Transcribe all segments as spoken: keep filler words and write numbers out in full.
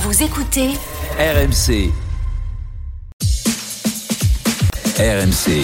Vous écoutez R M C. R M C.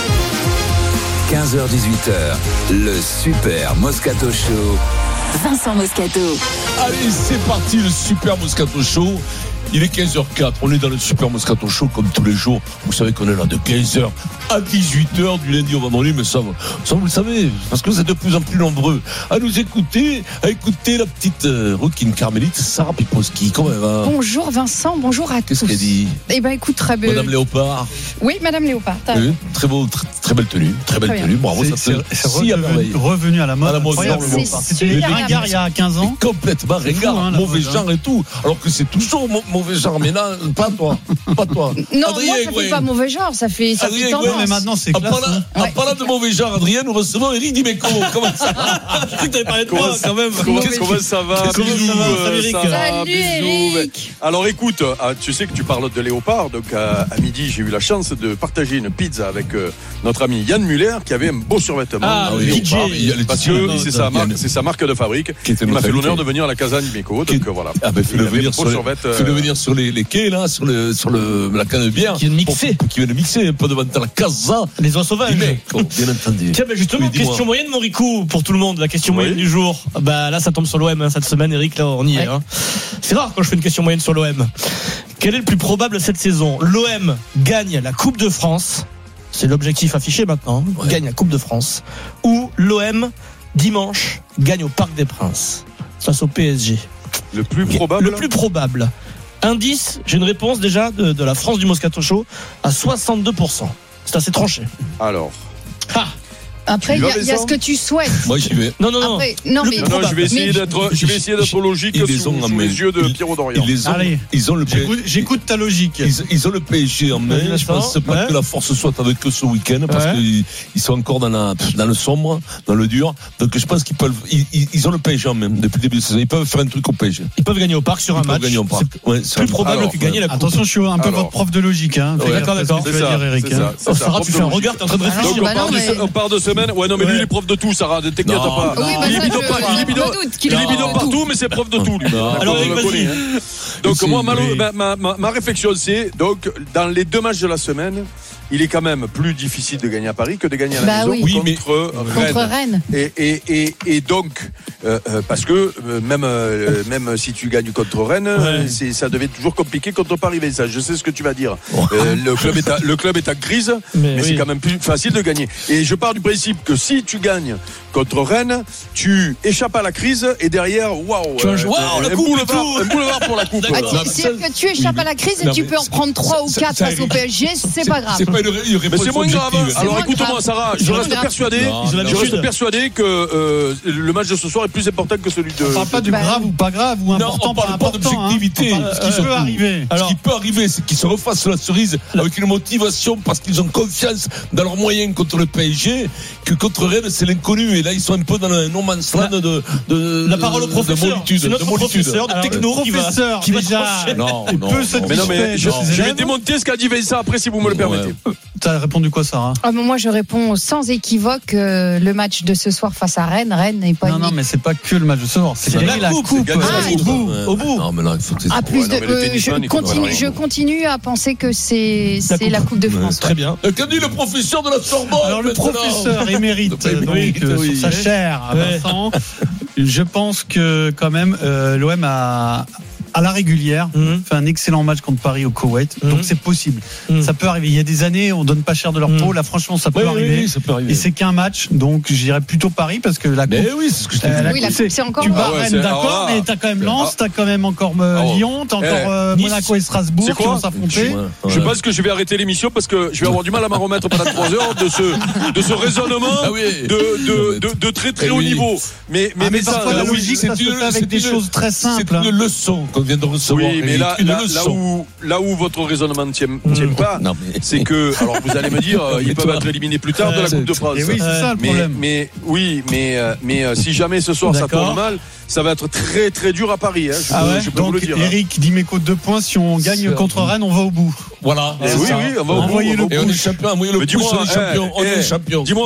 quinze heures dix-huit heures, le Super Moscato Show. Vincent Moscato. Allez, c'est parti, le Super Moscato Show. Il est quinze heures zéro quatre, on est dans le Super Moscato Show comme tous les jours. Vous savez qu'on est là de quinze heures à dix-huit heures du lundi au vendredi, mais ça, ça vous le savez, parce que vous êtes de plus en plus nombreux à nous écouter, à écouter la petite euh, rouquine carmélite, Sarah Piposki. Comment elle va ? Bonjour Vincent, bonjour à Qu'est-ce tous. qu'elle dit ? Eh ben écoute, très belle. Madame Léopard. Oui, Madame Léopard. Oui, très beau, très, très belle tenue, très belle Très tenue. Bravo, ça C'est, te c'est si à merveille. revenu, revenu à la mode. À la mode, Incroyable, c'est le Léopard. super C'était à la ringard mode. il y a quinze ans. Complètement ringard, fou, hein, la mauvais mode, genre et tout. Alors que c'est toujours mo- mauvais genre, mais là, pas toi, pas toi. Non, Adrien, moi ça ouais. fait pas mauvais genre, ça fait, ça Adrien, fait ouais, tendance. Mais maintenant c'est En classe. parlant, hein. en Ouais. parlant de mauvais genre, Adrien, nous recevons Eric Dimeco. Comment ça va? Je crois que t'avais parlé de moi, quand même. Comment, Qu'est-ce comment ça va? Comment Bisous, ça va? euh, Salut, Eric. Sarah, Salut, bisous. Eric. Alors écoute, ah, tu sais que tu parles de Léopard, donc à, à midi j'ai eu la chance de partager une pizza avec euh, notre ami Yann Muller qui avait un beau survêtement. Ah, euh, oui, Léopard, D J, il y a les parce t-shirts, que c'est sa marque, c'est sa marque de fabrique. Qui était Il m'a notre fait l'honneur invité. de venir à la Casa Dimeco, Qui- donc euh, voilà. Ah ben fais-le Il avait un venir, beau sur, les, survêt, euh, fais-le venir sur les, les quais là, sur le sur le la canne de bière, Qui vienne mixer. pour, pour qu'il vienne mixer un peu devant la casa. Les oies sauvages. Dimeco, bien entendu. Tiens, ben justement, Oui, dis-moi. question moyenne, mon Ricou, pour tout le monde, la question Oui. moyenne du jour. Bah là, ça tombe sur l'O M hein, cette semaine, Eric, là, on y est. Ouais. Hein. C'est rare quand je fais une question moyenne sur l'O M. Quel est le plus probable cette saison ? L'O M gagne la Coupe de France, c'est l'objectif affiché maintenant, hein, Ouais. gagne la Coupe de France, ou l'O M, dimanche, gagne au Parc des Princes, face au P S G. le plus probable. Le plus probable. Indice, j'ai une réponse déjà de, de la France du Moscato Show à soixante-deux pour cent. C'est assez tranché. Alors, Ah Après, Tu il y, vas, a- il y a Vincent ce que tu souhaites. Moi j'y vais. Non, non, non. Après, non, Le mais. plus non, non, je vais essayer Mais- d'être, je vais essayer d'être logique Ils les sous, ont en sous main. les yeux de Ils- Pierrot Dorian. Ils les ont, Allez. ils ont le J'écoute, j'écoute ta logique. Ils, ils ont le P S G en main. Vas-y, Je pense Vincent. pas Ouais. que la force soit avec eux ce week-end parce Ouais. qu'ils ils sont encore dans, la, dans le sombre, dans le dur. Donc je pense qu'ils peuvent. Ils, ils- ils ont le P S G en main depuis le début de la saison. Ils peuvent faire un truc au P S G. Ils peuvent gagner au Parc sur Ils un peuvent match. gagner en parc. C'est Ouais, c'est plus un- probable Alors, que gagner la Coupe. Attention, je suis un peu Alors. votre prof de logique. Hein. Ouais, Fais d'accord, gaffe à ce d'accord. que tu C'est vas ça, dire, Eric. c'est hein. ça, c'est Oh, ça, Sarah, prof tu de fais un logique. regard, t'es en train de Ah réfléchir. non, Donc bah on part, non, de, mais- on part de semaine. Ouais, non, mais lui, Ouais. il est prof de tout, Sarah. T'inquiète Non. pas. Oui, bah il est ça, bidon je- pas- il est je bidon- me doute qu'il il est est bidon pas partout, tout. mais c'est prof de tout, lui. Non. Alors, on Eric, le vas-y. connaît, hein. Donc C'est- moi, ma, oui. ma, ma, ma, ma réflexion, c'est donc dans les deux matchs de la semaine, il est quand même plus difficile de gagner à Paris que de gagner à la Bah maison oui. Oui, mais- contre Rennes. Contre Rennes. Et, et, et, et donc, euh, euh, parce que euh, même, euh, même si tu gagnes contre Rennes, Ouais. c'est, ça devait être toujours compliqué contre Paris. Ça, je sais ce que tu vas dire. Euh, le, club est à, le club est à crise, mais, Mais c'est oui. quand même plus facile de gagner. Et je pars du principe que si tu gagnes contre Rennes, tu échappes à la crise et derrière, waouh, Tu vas jouer- euh, waouh, la un, coupe et boulevard, tout. un boulevard pour la coupe. Ah, Non, tu- mais C'est ça- que tu échappes oui, à la crise et non, tu mais peux en ça- prendre trois ou ça- quatre ça- face au P S G, c'est pas grave. C'est pas une, une Mais réponse c'est moins grave. objective. Alors moins écoute-moi, grave. Sarah, je C'est moins reste grave. persuadé, Non, Ils ont je l'habitude. reste persuadé que euh, le match de ce soir est plus important que celui de. On parle pas du Bah, grave ou pas grave ou Non, important on parle pas pas important. d'objectivité. Hein. On parle- Ce qui Euh, peut arriver. Ce qui peut arriver, c'est qu'ils se refassent la cerise avec une motivation parce qu'ils ont confiance dans leurs moyens contre le P S G, que contre Rennes, c'est l'inconnu. Et là, ils sont un peu dans un no man's land de, de, La parole au de professeur. molitude. C'est notre de molitude. professeur de Alors, techno le qui va, professeur, qui va déjà, trancher. Non, Il non, peut non. se Mais non, mais je, Non. je vais démonter ce qu'a dit Vincent après, si vous me le permettez. Ouais. T'as répondu quoi, Sarah? Ah, mais moi, je réponds sans équivoque euh, le match de ce soir face à Rennes. Rennes n'est pas Non, une non, mais c'est pas que le match de ce soir. C'est C'est gagner la la coupe, coupe. c'est gagner la Ah, coupe. au bout. Ouais. Au bout. Non, mais là, il faut que c'est. À plus Ouais, non, de, mais le euh, tennisman, je il continue, comprend je rien. continue à penser que c'est c'est la Coupe de Ouais, France. Très bien. Euh, Qu'a dit le professeur de la Sorbonne? Alors le maintenant professeur émérite Oui, donc, oui, euh, oui. sur sa chaire à Ouais. Vincent. Je pense que quand même euh, l'O M a à la régulière Mhm. fait un excellent match contre Paris au Koweït. Mhm. Donc c'est possible. Mhm. Ça peut arriver. Il y a des années, on donne pas cher de leur Mhm. peau. Là, franchement, ça peut Oui, oui, arriver. oui, ça peut arriver. Et c'est qu'un match, donc j'irais plutôt Paris parce que la coupe. Mais oui, c'est ce que je t'ai Euh, dit. la Oui, la coupe, coupe, c'est encore. Tu bats Ah ouais, Rennes, c'est- d'accord, alors là- mais t'as quand même Lens, Ah. t'as quand même encore euh, Ah. Lyon, t'as encore Eh, euh, Nice. Monaco et Strasbourg C'est qui quoi vont s'affronter. Ouais, Je ouais. pense que je vais arrêter l'émission parce que je vais avoir du mal à m'en remettre pendant trois heures de ce, de ce raisonnement Ah oui. de, de, de, de très très Eh haut oui. niveau. Mais, mais, Ah, mais ça, parfois, là la où- logique, c'est ça se une- fait avec c'est des une- choses très simples. C'est une leçon qu'on vient de recevoir. Oui, mais Eric, là, une là, là leçon. où, là où votre raisonnement ne tient, tient pas, Non, mais- c'est que, alors vous allez me dire, euh, Mais ils peuvent toi- être éliminés plus tard de la Ouais, Coupe de c'est- France. Et oui, c'est ça le Mais, problème. mais oui, mais, euh, mais euh, si jamais ce soir ça D'accord. tourne mal, ça va être très très dur à Paris. Hein, je, Ah peux, ouais je peux vous donc le dire. hein. Eric Dimeco deux points, si on gagne C'est- contre Rennes, on va au bout. Voilà. Eh c'est oui, ça. oui, on va au bout, Envoyez on va le au bout. Et on est champion, envoyez le Mais pouce, dis-moi, on est champion, eh, on eh, est champion. Dis-moi,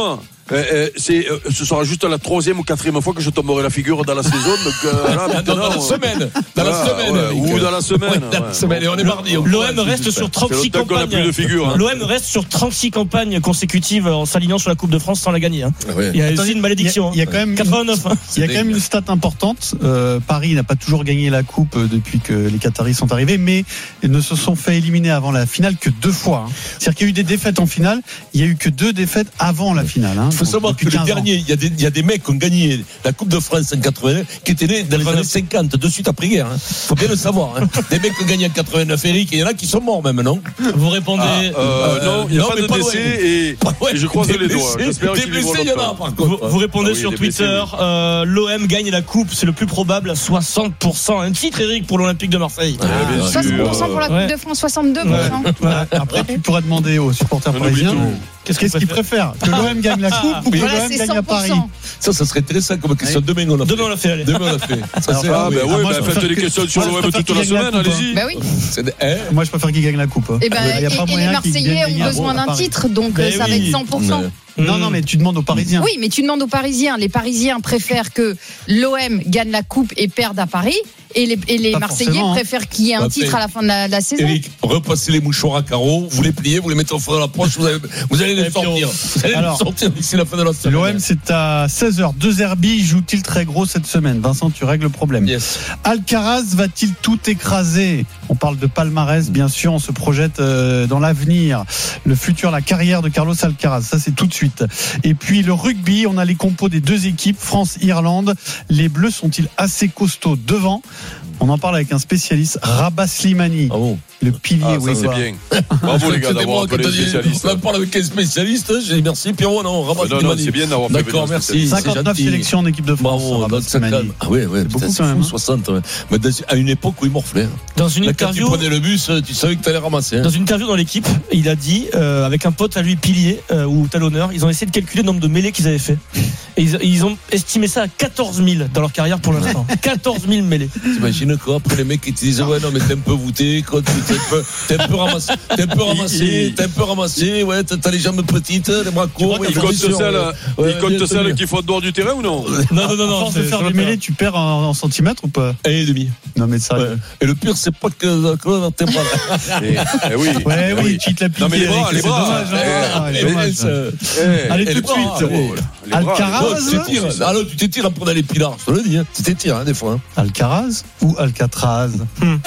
euh, euh, c'est, euh, ce sera juste la troisième ou quatrième fois que je tomberai la figure dans la saison. Donc, euh, là, dans, dans la semaine, dans voilà, la semaine, ouais, ou dans la semaine. Ouais, dans la ouais. semaine. Et on est mardi. L'O M reste sur trente-six C'est longtemps qu'on a campagnes. plus de figure, hein. L'O M reste sur trente-six campagnes consécutives en s'alignant sur la Coupe de France sans la gagner. Hein. Ouais. Il y a Attendez, aussi une malédiction. Il y a, il y a quand même quatre-vingt-neuf. Hein. Il y a quand même une stat importante. Euh, Paris n'a pas toujours gagné la coupe euh, depuis que les Qataris sont arrivés, mais ils ne se sont fait éliminer avant la finale que deux fois. Hein. C'est-à-dire qu'il y a eu des défaites en finale, il y a eu que deux défaites avant la finale. Hein. Il faut Donc, savoir depuis que les quinze ans. derniers, il y, a des, il y a des mecs qui ont gagné la Coupe de France en quatre-vingt-neuf qui étaient nés dans les années cinquante, de suite après-guerre. Il hein. faut bien le savoir. Hein. Des mecs qui ont gagné en quatre-vingt-neuf, Eric, et il y en a qui sont morts même, non? Vous répondez. Ah, euh, non, il n'y a non, pas mais de pas décès loin. et, Ouais, et je croise des les doigts. blessés, J'espère des qu'il y blessés, il y en a longtemps. par Vous, contre. vous répondez Ah oui, sur les blessés, Twitter. oui. Euh, L'O M gagne la coupe, c'est le plus probable à soixante pour cent. Un titre, Eric, pour l'Olympique de Marseille. Ah, bien sûr. soixante pour cent pour la Coupe Ouais. de France, soixante-deux pour cent. Voilà. Après, tu pourrais demander aux supporters On oublie parisiens tout. qu'est-ce qu'ils préfèrent, que l'O M gagne la coupe ou que Voilà, l'O M c'est gagne cent à pour Paris. cent. Ça, ça serait intéressant comme question. Demain, on l'a fait. Demain, on l'a fait, allez. Demain, on l'a fait. Ça, Ah, c'est- bah oui. ouais, Ah, moi, bah, je faites préfère des que- questions sur moi, je l'O M préfère toute la qu'il gagne la semaine, coupe, allez-y. Bah oui. C'est- hein Moi, je préfère qu'ils gagnent la coupe. hein. Et, ben, Il y a et- pas et les moyen qu'ils Marseillais gagnent ont à besoin d'un Paris. titre, donc Mais euh, ça va oui. être cent pour cent. Ouais. Non, non, mais tu demandes aux Parisiens. Oui, mais tu demandes aux Parisiens. Les Parisiens préfèrent que l'O M gagne la coupe et perde à Paris. Et les, et les Pas Marseillais forcément, hein. préfèrent qu'il y ait un Bah, titre fait. à la fin de la, de la saison. Eric, repassez les mouchoirs à carreaux, vous les pliez, vous les mettez au fond de la poche, vous, avez- vous allez les Et puis on- sortir. Vous allez Alors, les sortir d'ici la fin de la semaine. L'O M, c'est à seize heures. Deux Herbie joue-t-il très gros cette semaine? Vincent, tu règles le problème. Yes. Alcaraz va-t-il tout écraser? On parle de palmarès, bien sûr, on se projette euh, dans l'avenir. Le futur, la carrière de Carlos Alcaraz, ça c'est tout de suite. Et puis le rugby, on a les compos des deux équipes, France-Irlande. Les Bleus sont-ils assez costauds devant? On en parle avec un spécialiste, Rabat Slimani, Ah bon? le pilier. Ah, oui, ça c'est quoi. bien. Bravo les gars C'était d'avoir moi appelé qui les t'ai dit, spécialistes. On parle avec un spécialiste. J'ai dit merci Pierrot, non, Rabat Non, non, Slimani. c'est bien d'avoir fait D'accord, venir un merci. spécialiste. c'est cinquante-neuf gentil. sélections en équipe de France. Bravo, Rabat donc ça Slimani. calme. Ah ouais, ouais, C'est putain, beaucoup c'est quand même, fou, hein. soixante. Ouais. Mais dans- à une époque où il morflait. hein. Dans une Là, quand tu interview. prenais le bus, tu savais que t'allais ramasser. hein. Dans une interview dans l'équipe, il a dit, euh, avec un pote à lui, pilier euh, ou talonneur, ils ont essayé de calculer le nombre de mêlées qu'ils avaient fait. Et ils, ils ont estimé ça à quatorze mille dans leur carrière pour l'instant. quatorze mille mêlées. T'imagines quoi? Après, les mecs qui te disaient, ouais, non, mais t'es un peu voûté, quoi, tu- t'es un peu, t'es un peu ramassé, t'es un peu ramassé, t'es un peu ramassé, ouais, t'as t'as les jambes petites, les bras courts. Il compte celles, il compte celles qui font dehors du terrain ou non? Non, non, non, À non. force de c'est- faire ça des va mêlées, tu perds en, en centimètres ou pas? Un et demi. Non, mais ça. Ouais. Et le pire, c'est pas que la colonne vertébrale. Eh, eh oui. Ouais, Eh oui, tu te l'as piqué. Non, mais les bras, Eric, les c'est bras. dommage, hein. Eh, Ah, Mais dommage. ça- Eh, Allez, et tout les de bras, suite. oh, les bras, Alcaraz. Oh, tu t'étires. Alors, tu t'étires en prenant les pilars, je te le dis, hein. Tu t'étires, hein, des fois. hein. Alcaraz ou Alcatraz? R M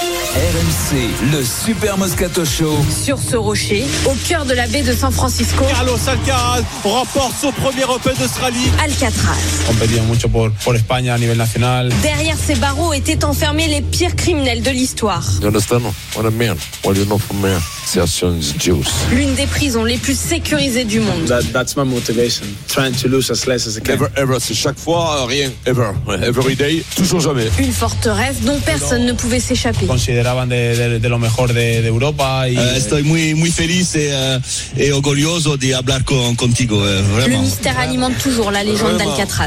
C, le Super Moscato Show. Sur ce rocher, au cœur de la baie de San Francisco, Carlos Alcaraz remporte son premier Open d'Australie. Alcatraz. Competido mucho por, por España a nivel nacional. Derrière ces barreaux étaient enfermés les pires criminels de l'histoire. You understand what I mean? What you know from me? Association is Jews. L'une des prisons les plus sécurisées du monde. That, that's my motivation. Trying to lose as less as I can. Ever, ever, c'est chaque fois, rien, ever. Every day, toujours jamais. Une forteresse dont personne ne pouvait s'échapper. Consideraban de, de, de lo mejor de, de Europa. Y, Uh, estoy muy muy feliz et, uh, et orgulloso de hablar con, contigo, uh, Le vraiment. mystère alimente toujours la légende d'Alcatraz.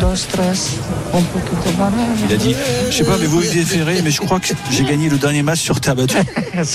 Il a dit, je sais pas, mais vous Olivier Ferré, mais je crois que j'ai gagné le dernier match sur terre battue.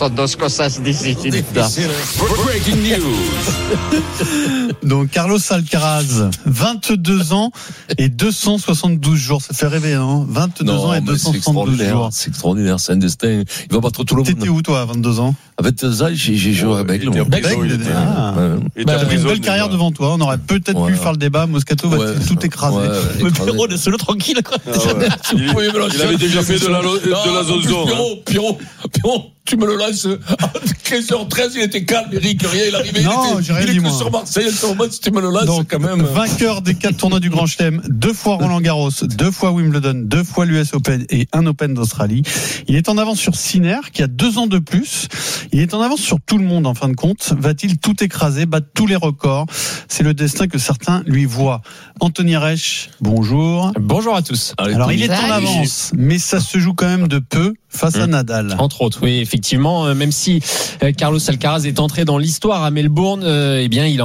Breaking news. Donc Carlos Alcaraz, vingt-deux ans et deux cent soixante-douze jours. Ça fait rêver, hein? vingt-deux ans et mais deux cent c'est soixante-douze extraordinaire. jours. C'est extraordinaire, c'est un destin. Il va battre tout le monde. T'étais où toi à vingt-deux ans? À vingt-deux ans, j'ai j'ai joué à Bègle. Il était en moi. prison, il Bègle, était- ah. Ouais. il était Bah, en T'avais une prison, belle déjà. carrière devant toi. On aurait peut-être Voilà. pu faire le débat. Moscato va Ouais. tout écraser. Ouais, Mais écrasé. Pierrot, laisse-le tranquille, quoi. Ah ouais. Il, Vous pouvez me lâcher il avait un déjà petit fait de la, émission. de la Non, en plus, zone. Pierrot, Pierrot, Pierrot, tu me le lances. À quinze heures treize, il était calme, Eric, rien, il arrivait. Non, il était, j'ai rien il dit, est que moi. sur Marseille, à ce moment, si tu me le lances, Donc, quand même. vainqueur des quatre tournois du Grand Chelem, deux fois Roland Garros, deux fois Wimbledon, deux fois l'U S Open et un Open d'Australie. Il est en avance sur Sinner, qui a deux ans de plus. Il est en avance sur tout le monde, en fin de compte. Va-t-il tout écraser, battre tous les records? C'est le destin que certains lui voient. Anthony Reich, bonjour. Bonjour à tous. Allez, Alors, Tony. il est en Salut. avance, mais ça se joue quand même de peu face à Mmh. Nadal. Entre autres, oui, effectivement, euh, même si euh, Carlos Alcaraz est entré dans l'histoire à Melbourne, euh, eh bien, il a encore des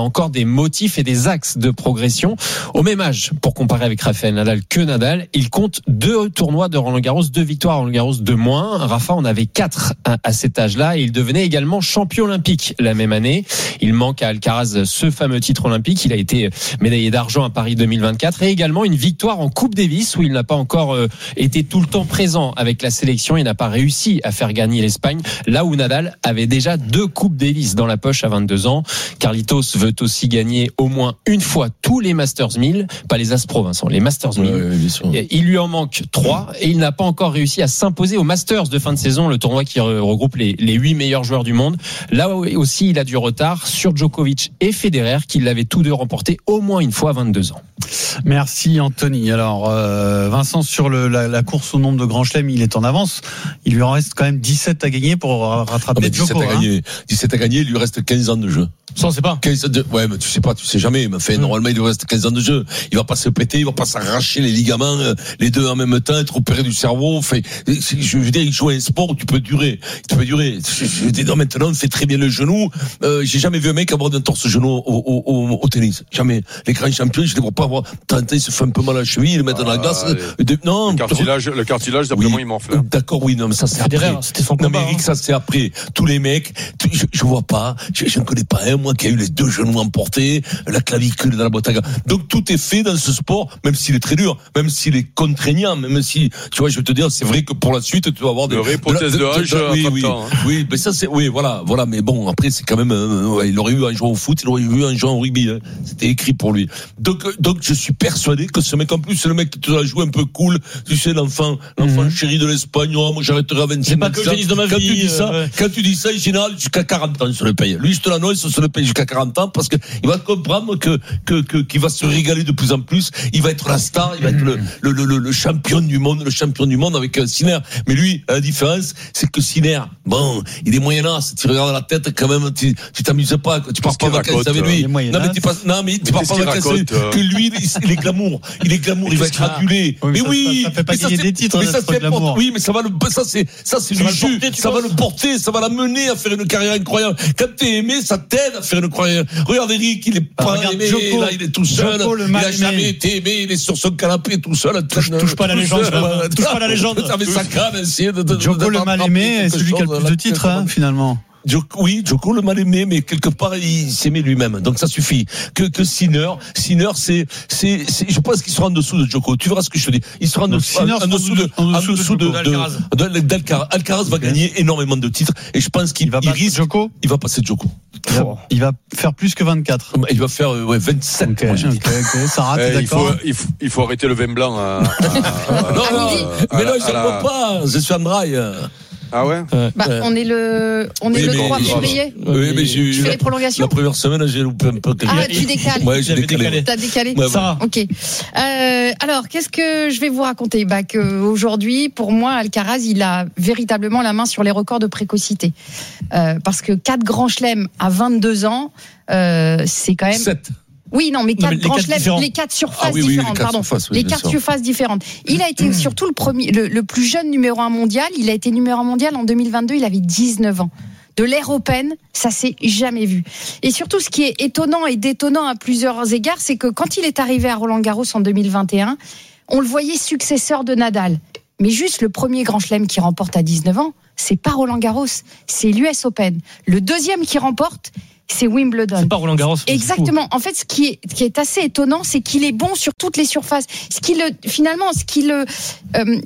des motifs et des axes de progression. Au même âge, pour comparer avec Rafael Nadal que Nadal, il compte deux tournois de Roland-Garros, deux victoires à Roland-Garros de moins. Rafa en avait quatre à, à cet âge-là et il devenait également champion olympique la même année. Il manque à Alcaraz ce fameux titre olympique. Il a été médaillé d'argent à Paris deux mille vingt-quatre et également une victoire en Coupe Davis où il n'a pas encore euh, été tout le temps présent avec la sélection. Il n'a pas réussi à faire gagner l'Espagne, là où Nadal avait déjà deux Coupes Davis dans la poche à vingt-deux ans. Carlitos veut aussi gagner au moins une fois tous les Masters mille, pas les As Pro, Vincent, les Masters mille. Ouais, ouais, il lui en manque trois et il n'a pas encore réussi à s'imposer au Masters de fin de saison, le tournoi qui regroupe les, les huit meilleurs joueurs du monde. Là aussi, il a du retard sur Djokovic et Federer, qui l'avaient tous deux remporté au moins une fois à vingt-deux ans. Merci Anthony. Alors euh, Vincent, sur le, la, la course au nombre de grands chelems, il est en avance. Il lui en reste quand même dix-sept à gagner pour rattraper ah Djoko. dix-sept à gagner, hein. dix-sept à gagner, il lui reste quinze ans de jeu. Ça on sait pas. quinze de, ouais, mais tu sais pas, tu sais jamais. Mais fait, mmh. normalement, il lui reste quinze ans de jeu. Il va pas se péter, il va pas s'arracher les ligaments, les deux en même temps, être opéré du cerveau. Fait, je veux dire, il joue à un sport où tu peux durer. Tu peux durer. Je, je veux dire, maintenant, on fait très bien le genou. Euh, j'ai jamais vu un mec avoir d'un torse genou au, au, au, au tennis. Jamais. Les grands champions, je les vois pas avoir. Tant il se fait un peu mal à la cheville, ils le mettent ah, dans la glace. Les... Non. Le cartilage, le cartilage, d'après oui. moi, il morfle. D'accord, oui, non, mais ça, c'est après. C'était son combat. Non, mais Eric, ça, c'est après. Tous les mecs, je, je vois pas, je, je ne connais pas un, moi, qui a eu les deux genoux emportés, la clavicule dans la boîte à gants. Donc, tout est fait dans ce sport, même s'il est très dur, même s'il est contraignant, même si, tu vois, je vais te dire, c'est vrai que pour la suite, tu vas avoir des. Une vraie prothèse de, de, de, de, de oui, oui, temps, hein. oui, mais ça, c'est, oui, voilà, voilà, mais bon, après, c'est quand même, euh, ouais, il aurait eu un joueur au foot, il aurait eu un joueur au rugby, hein. C'était écrit pour lui. Donc, donc, je suis persuadé que ce mec, en plus, c'est le mec qui te a joué un peu cool, tu sais, l'enfant, l'enfant mm-hmm. chéri de l'Espagne, oh, moi, j'arrêterai à vingt-cinq ans. Pas que le tennis de ma quand vie. Tu dis ça, euh, ouais. Quand tu dis ça, en général, jusqu'à quarante ans, il se le paye. Lui, je te l'annonce, il se le paye jusqu'à quarante ans parce que il va comprendre que, que, que, qu'il va se régaler de plus en plus. Il va être la star, il va être le, le, le, le champion du monde, le champion du monde avec Sinner. Mais lui, la différence, c'est que Sinner, bon, il est moyenasse. Tu regardes la tête, quand même, tu, tu t'amuses pas, quoi. Tu pars pas en vacances avec lui. Non, mais tu pas, non, mais tu pars pas en vacances avec lui. Que lui, il est glamour. Il est glamour, il va être adulé. Mais oui. Ça fait pas gagner des titres, mais ça fait glamour. Oui, mais ça va le, ça c'est, ça c'est du jus. Ça va le porter, ça va l'amener à faire une carrière incroyable. Quand t'es aimé, ça t'aide à faire une carrière. Regarde Eric, il est pas ah, aimé, Djoko, là, il est tout seul. Djoko, il a jamais été aimé, il est sur son canapé tout seul. Touche, touche pas la légende. Touche pas la légende. Ça fait sa crâne, essayer de, de, Djoko le mal aimé, est celui qui a le plus de titres, hein, finalement. Djoko, oui, Djoko le mal aimé, mais quelque part il s'aimait lui-même, donc ça suffit. Que que Sinner, Sinner, c'est c'est c'est, je pense qu'il sera en dessous de Djoko. Tu verras ce que je te dis. Il sera en dessous, en, en dessous de, en dessous, en dessous de, de, de, de d'Alcaraz. Alcaraz va gagner énormément de titres et je pense qu'il va il risque. Djoko. Il va passer Djoko. Il va, il va faire plus que vingt-quatre. Il va faire ouais vingt-sept. Okay, okay, okay, ça rate, eh, d'accord. Il faut, il faut il faut arrêter le vin blanc. À, à, à, non, non, mais là je ne vois pas. Je suis en braille. Ah ouais. Bah, ouais. On est le, on est oui, le trois février. Oui, mais j'ai tu fais les prolongations. La première semaine, j'ai loupé un peu. Ah, tu décales. Ouais, j'ai décalé. décalé. T'as décalé. Ouais, ça va. Ok. Euh, alors, qu'est-ce que je vais vous raconter? Bah, que aujourd'hui, pour moi, Alcaraz, il a véritablement la main sur les records de précocité. Euh, parce que quatre grands chelems à vingt-deux ans, euh, c'est quand même. sept. Oui, non, mais quatre grands chelems, les quatre surfaces ah, oui, oui, différentes, les quatre pardon. Surfaces, oui, les quatre surfaces différentes. Il a été surtout le premier, le, le plus jeune numéro un mondial. Il a été numéro un mondial en deux mille vingt-deux. Il avait dix-neuf ans. De l'ère Open, ça s'est jamais vu. Et surtout, ce qui est étonnant et détonnant à plusieurs égards, c'est que quand il est arrivé à Roland-Garros en deux mille vingt et un, on le voyait successeur de Nadal. Mais juste le premier grand chelem qui remporte à dix-neuf ans, c'est pas Roland-Garros, c'est l'U S Open. Le deuxième qui remporte, c'est Wimbledon. C'est pas Roland Garros. Exactement. En fait, ce qui est, ce qui est assez étonnant, c'est qu'il est bon sur toutes les surfaces. Ce qui le, finalement, ce qui le, euh,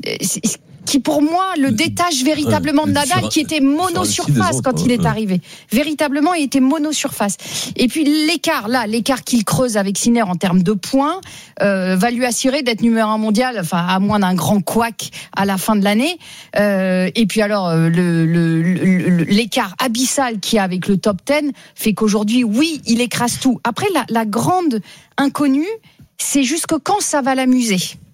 qui pour moi le détache véritablement de Nadal, qui était mono-surface quand il est arrivé. Véritablement, il était mono-surface. Et puis l'écart, là, l'écart qu'il creuse avec Sinner en termes de points, euh, va lui assurer d'être numéro un mondial, enfin à moins d'un grand couac à la fin de l'année. Euh, et puis alors, le, le, le, l'écart abyssal qu'il y a avec le top dix fait qu'aujourd'hui, oui, il écrase tout. Après, la, la grande inconnue, c'est jusque quand ça va l'amuser.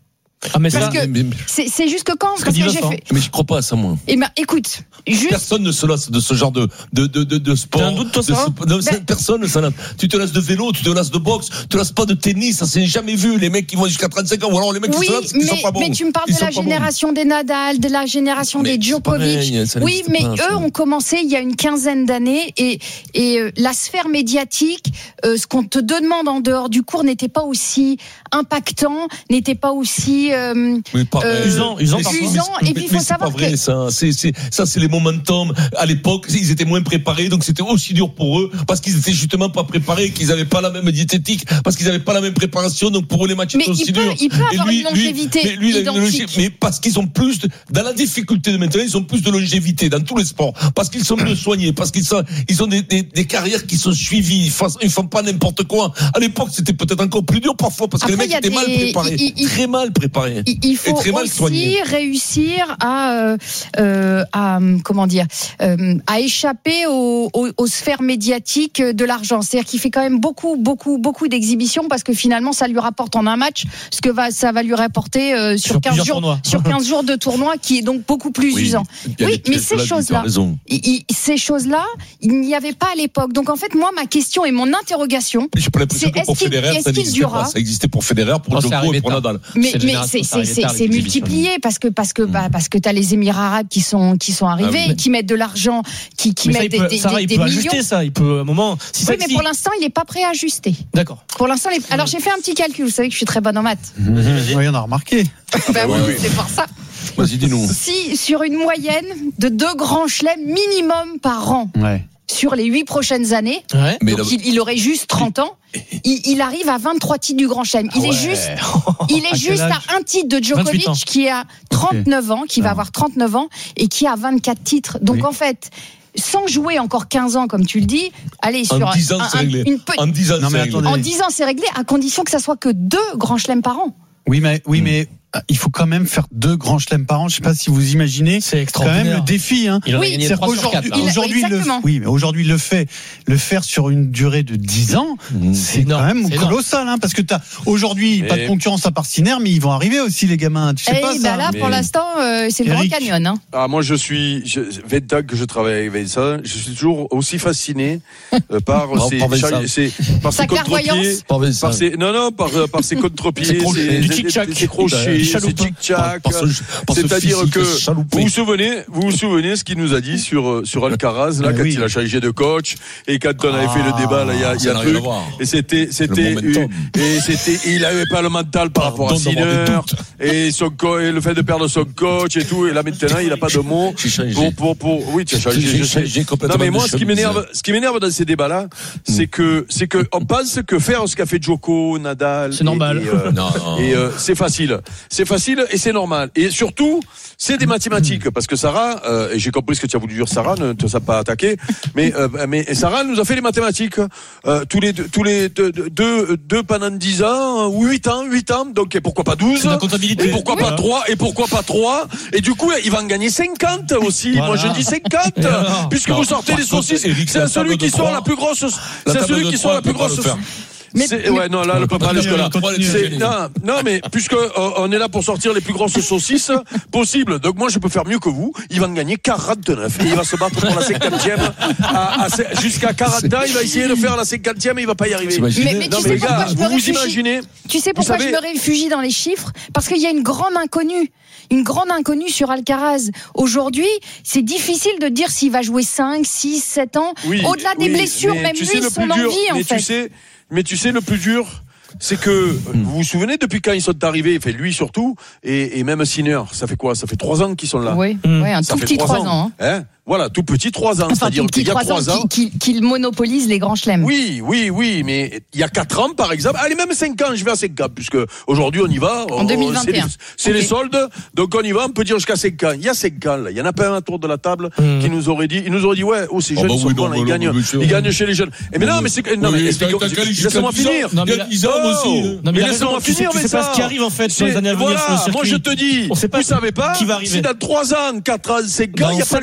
Ah, mais Parce ça, que mais, mais, c'est, c'est juste que quand, Ce que parce dit que j'ai Vincent. fait. mais je crois pas à ça, moi. Eh ben, écoute, juste. Personne ne se lasse de ce genre de, de, de, de, de sport. T'as un doute, toi, de Sarah ce- non, Ben- Personne ne s'en lasse. Tu te lasses de vélo, tu te lasses de boxe, tu te lasses pas de tennis, ça s'est jamais vu. Les mecs qui vont jusqu'à trente-cinq ans, ou alors les mecs Oui, qui se lassent, qui mais, sont pas bons. mais tu me parles Ils de sont la pas bons. génération des Nadal, de la génération Mais des c'est Djokovic. pareil, ça Oui, n'existe mais pas, ça. eux ont commencé il y a une quinzaine d'années et, et euh, la sphère médiatique, euh, ce qu'on te demande en dehors du cours n'était pas aussi impactant, n'était pas aussi euh, Mais pareil. euh, Usant, usant Mais parfois. c'est- usant. mais- Et puis il mais faut c'est savoir pas vrai, que ça. C'est, c'est, ça, c'est les momentum. À l'époque, ils étaient moins préparés, donc c'était aussi dur pour eux, parce qu'ils étaient justement pas préparés, qu'ils avaient pas la même diététique, parce qu'ils avaient pas la même préparation, donc pour eux, les matchs Mais étaient aussi il peut- durs. il peut Et avoir une longévité mais lui, il a une identique. longévité- mais parce qu'ils ont plus de, dans la difficulté de maintenant, ils ont plus de longévité dans tous les sports, parce qu'ils sont mieux soignés, parce qu'ils sont, ils ont des, des, des carrières qui sont suivies, ils font, ils font pas n'importe quoi. À l'époque, c'était peut-être encore plus dur parfois, parce que Après, les il y a mecs étaient mal des- préparés. il- il- Très mal préparés. il il faut Et très mal aussi soigné. réussir à, euh, euh, à euh, comment dire, euh, à échapper aux, aux, aux sphères médiatiques de l'argent. C'est-à-dire qu'il fait quand même beaucoup, beaucoup, beaucoup d'exhibitions parce que finalement, ça lui rapporte en un match ce que va, ça va lui rapporter euh, sur, Sur quinze plusieurs jours, tournois. sur quinze jours de tournoi, qui est donc beaucoup plus Oui, usant. il y a Oui, des mais pièges ces de la vie, choses-là, t'as raison. il- il- ces choses-là, il n'y avait pas à l'époque. Donc en fait, moi, ma question et mon interrogation, J'ai pas l'impression c'est que est-ce pour qu'il- Federer, est-ce ça qu'il n'existait durera pas. Ça existait pour Federer, pour Non, c'est Djoko arrivé et pour tard. Nadal. mais, Cette mais génération, c'est, ça c'est, arrivait c'est, tard, c'est les multiplié parce que parce que bah, parce que t'as les Émirats arabes qui sont qui sont arrivés, Ah oui. qui mettent de l'argent, qui qui Mais ça, mettent il peut, des, des, Sarah, des, il des peut millions. ajuster ça. Il peut, à un moment. Si Oui, ça, mais si- pour l'instant, il n'est pas prêt à ajuster. D'accord. Pour l'instant, les... alors j'ai fait un petit calcul. Vous savez que je suis très bonne en maths. Oui, on a remarqué. Bah oui, oui. c'est pour ça. Vas-y, dis-nous. Si sur une moyenne de deux grands chelems minimum par an Ouais. sur les huit prochaines années, Ouais. Mais donc là- il, il aurait juste trente ans, il, il arrive à vingt-trois titres du Grand Chelem. Il est juste, il est À quel juste âge à un titre de vingt-huit ans. Djokovic qui a trente-neuf ans, qui va Ah. avoir trente-neuf ans et qui a vingt-quatre titres. Donc Oui. en fait, sans jouer encore quinze ans comme tu le dis, allez sur En dix ans, un- c'est un- réglé. une pe- En dix ans, Non, mais c'est réglé. attendez. en dix ans c'est réglé à condition que ça soit que deux Grands Chelems par an. Oui, mais, oui, Hmm. mais euh, il faut quand même faire deux grands chelems par an. Je sais pas si vous imaginez. C'est Quand même extraordinaire. le défi, hein. Il en a Oui, gagné C'est-à-dire trois sur qu'aujourd'hui, quatre. Il a- aujourd'hui, il le, exactement. oui, mais aujourd'hui, il le fait, le faire sur une durée de dix ans, c'est quand énorme, même c'est énorme. colossal, hein, parce que t'as, aujourd'hui, pas de Mais- concurrence à part Sinner, mais ils vont arriver aussi, les gamins. Tu sais Et pas, ben ça. là, pour Mais- l'instant, euh, c'est le Grand Eric. Canyon. Hein. Ah, moi, je suis, je, vingt ans que je travaille avec ça, je suis toujours aussi fasciné euh, par Non, ces, par Vincent. cha- ces- par Sa ces contre-pieds. clairvoyance. Pas Vincent. Par ces, non, non, par, euh, par ces contre-pieds, Ces crochets, ces, du ces- tic-tac, ces crochets, du ces chaloupe. tic-tac. Par ce- par ce C'est-à-dire physique que chaloupé. vous vous souvenez, vous vous souvenez ce qu'il nous a dit sur euh, sur Alcaraz là Eh quand oui. il a changé de coach et quand on avait Ah, fait le débat là il y a, il y ça a n'a rien peu à voir. et c'était c'était momentum. et c'était il avait pas le mental par rapport à Pardon d'avoir des Sinner doutes. et son co- et le fait de perdre son coach et tout et là maintenant il a pas de mots J'ai changé. pour pour pour oui tu as changé J'ai je sais. changé complètement Non mais de moi ce qui chemise. m'énerve ce qui m'énerve dans ces débats là c'est que c'est que on pense que faire ce qu'a fait Djoko, Nadal C'est et- normal. et, euh, Non, non. et euh, c'est facile. C'est facile et c'est normal. Et surtout, c'est des mathématiques. Parce que Sarah, euh, et j'ai compris ce que tu as voulu dire, Sarah, ne te ça pas attaqué. Mais, euh, mais Sarah nous a fait les mathématiques. Euh, tous les deux, tous les deux, deux, deux pendant dix ans, ou huit ans, huit ans. Donc, et pourquoi pas douze? C'est de la comptabilité. Et pourquoi pas trois? Et pourquoi pas trois? Et du coup, il va en gagner cinquante aussi. Voilà. Moi, je dis cinquante. Et alors Puisque Non, vous sortez par les contre, saucisses. Eric, C'est la celui table qui de sort trois. la plus grosse, La c'est table celui de qui trois, sort la elle plus peut pas grosse. le faire. Mais- C'est- ouais, non, là, le peut pas aller jusque là. Continue, C'est- continue. Non, non, mais puisque euh, on est là pour sortir les plus grosses saucisses possibles, donc moi je peux faire mieux que vous. Il va en gagner quarante-neuf et il va se battre pour la cinquantième. À, à, jusqu'à quarante ans, il va essayer de faire la cinquantième et il va pas y arriver. T'imagines? Mais- mais Non tu mais sais les pourquoi gars, je me vous vous réfugie imaginez Tu sais pourquoi savez- je me réfugie dans les chiffres? Parce qu'il y a une grande inconnue. Une grande inconnue sur Alcaraz. Aujourd'hui, c'est difficile de dire s'il va jouer cinq, six, sept ans. Oui, Au-delà des oui, blessures, mais même tu lui, sais le son plus dur, envie, en mais fait. tu sais, mais tu sais le plus dur, c'est que vous vous souvenez depuis quand ils sont arrivés, enfin lui surtout, et, et même Sinner, ça fait quoi? Ça fait trois ans qu'ils sont là. Oui, Mmh. ouais, un Ça tout fait petit trois trois ans. hein. Hein voilà, tout petit trois ans, Enfin, c'est-à-dire tout petit qu'il y a trois trois ans. ans qui, qui, qui monopolise les grands chelems. Oui, oui, oui, mais il y a quatre ans, par exemple, allez, même cinq ans, je vais à cinq ans, puisque aujourd'hui on y va. En on- deux mille vingt et un. C'est, les, c'est Ok. les soldes, donc on y va, on peut dire jusqu'à cinq ans. Il y a cinq ans, là. Il y en a pas un autour de la table Mmh. qui nous aurait dit, il nous aurait dit, ouais, oh, ces Ah jeunes, bah ils sont oui, bons, non, là, ils non, gagnent, non, monsieur. ils gagnent chez les jeunes. Et mais non, mais c'est, non, Oui, mais mais explique- t'as- t'as- laisse-moi jusqu'à finir. dix ans, il y a dix ans, Oh, moi aussi. Non, mais mais il a laisse-moi raison, tu sais- finir, tu mais sais pas ça. ce qui arrive, en fait, sur les C'est- années à venir voilà, sur le moi circuit. je te dis, On sait pas vous savez pas, qui va arriver. si dans trois ans, quatre ans, cinq ans, Dans il n'y a pas sept les ans deux mêmes même.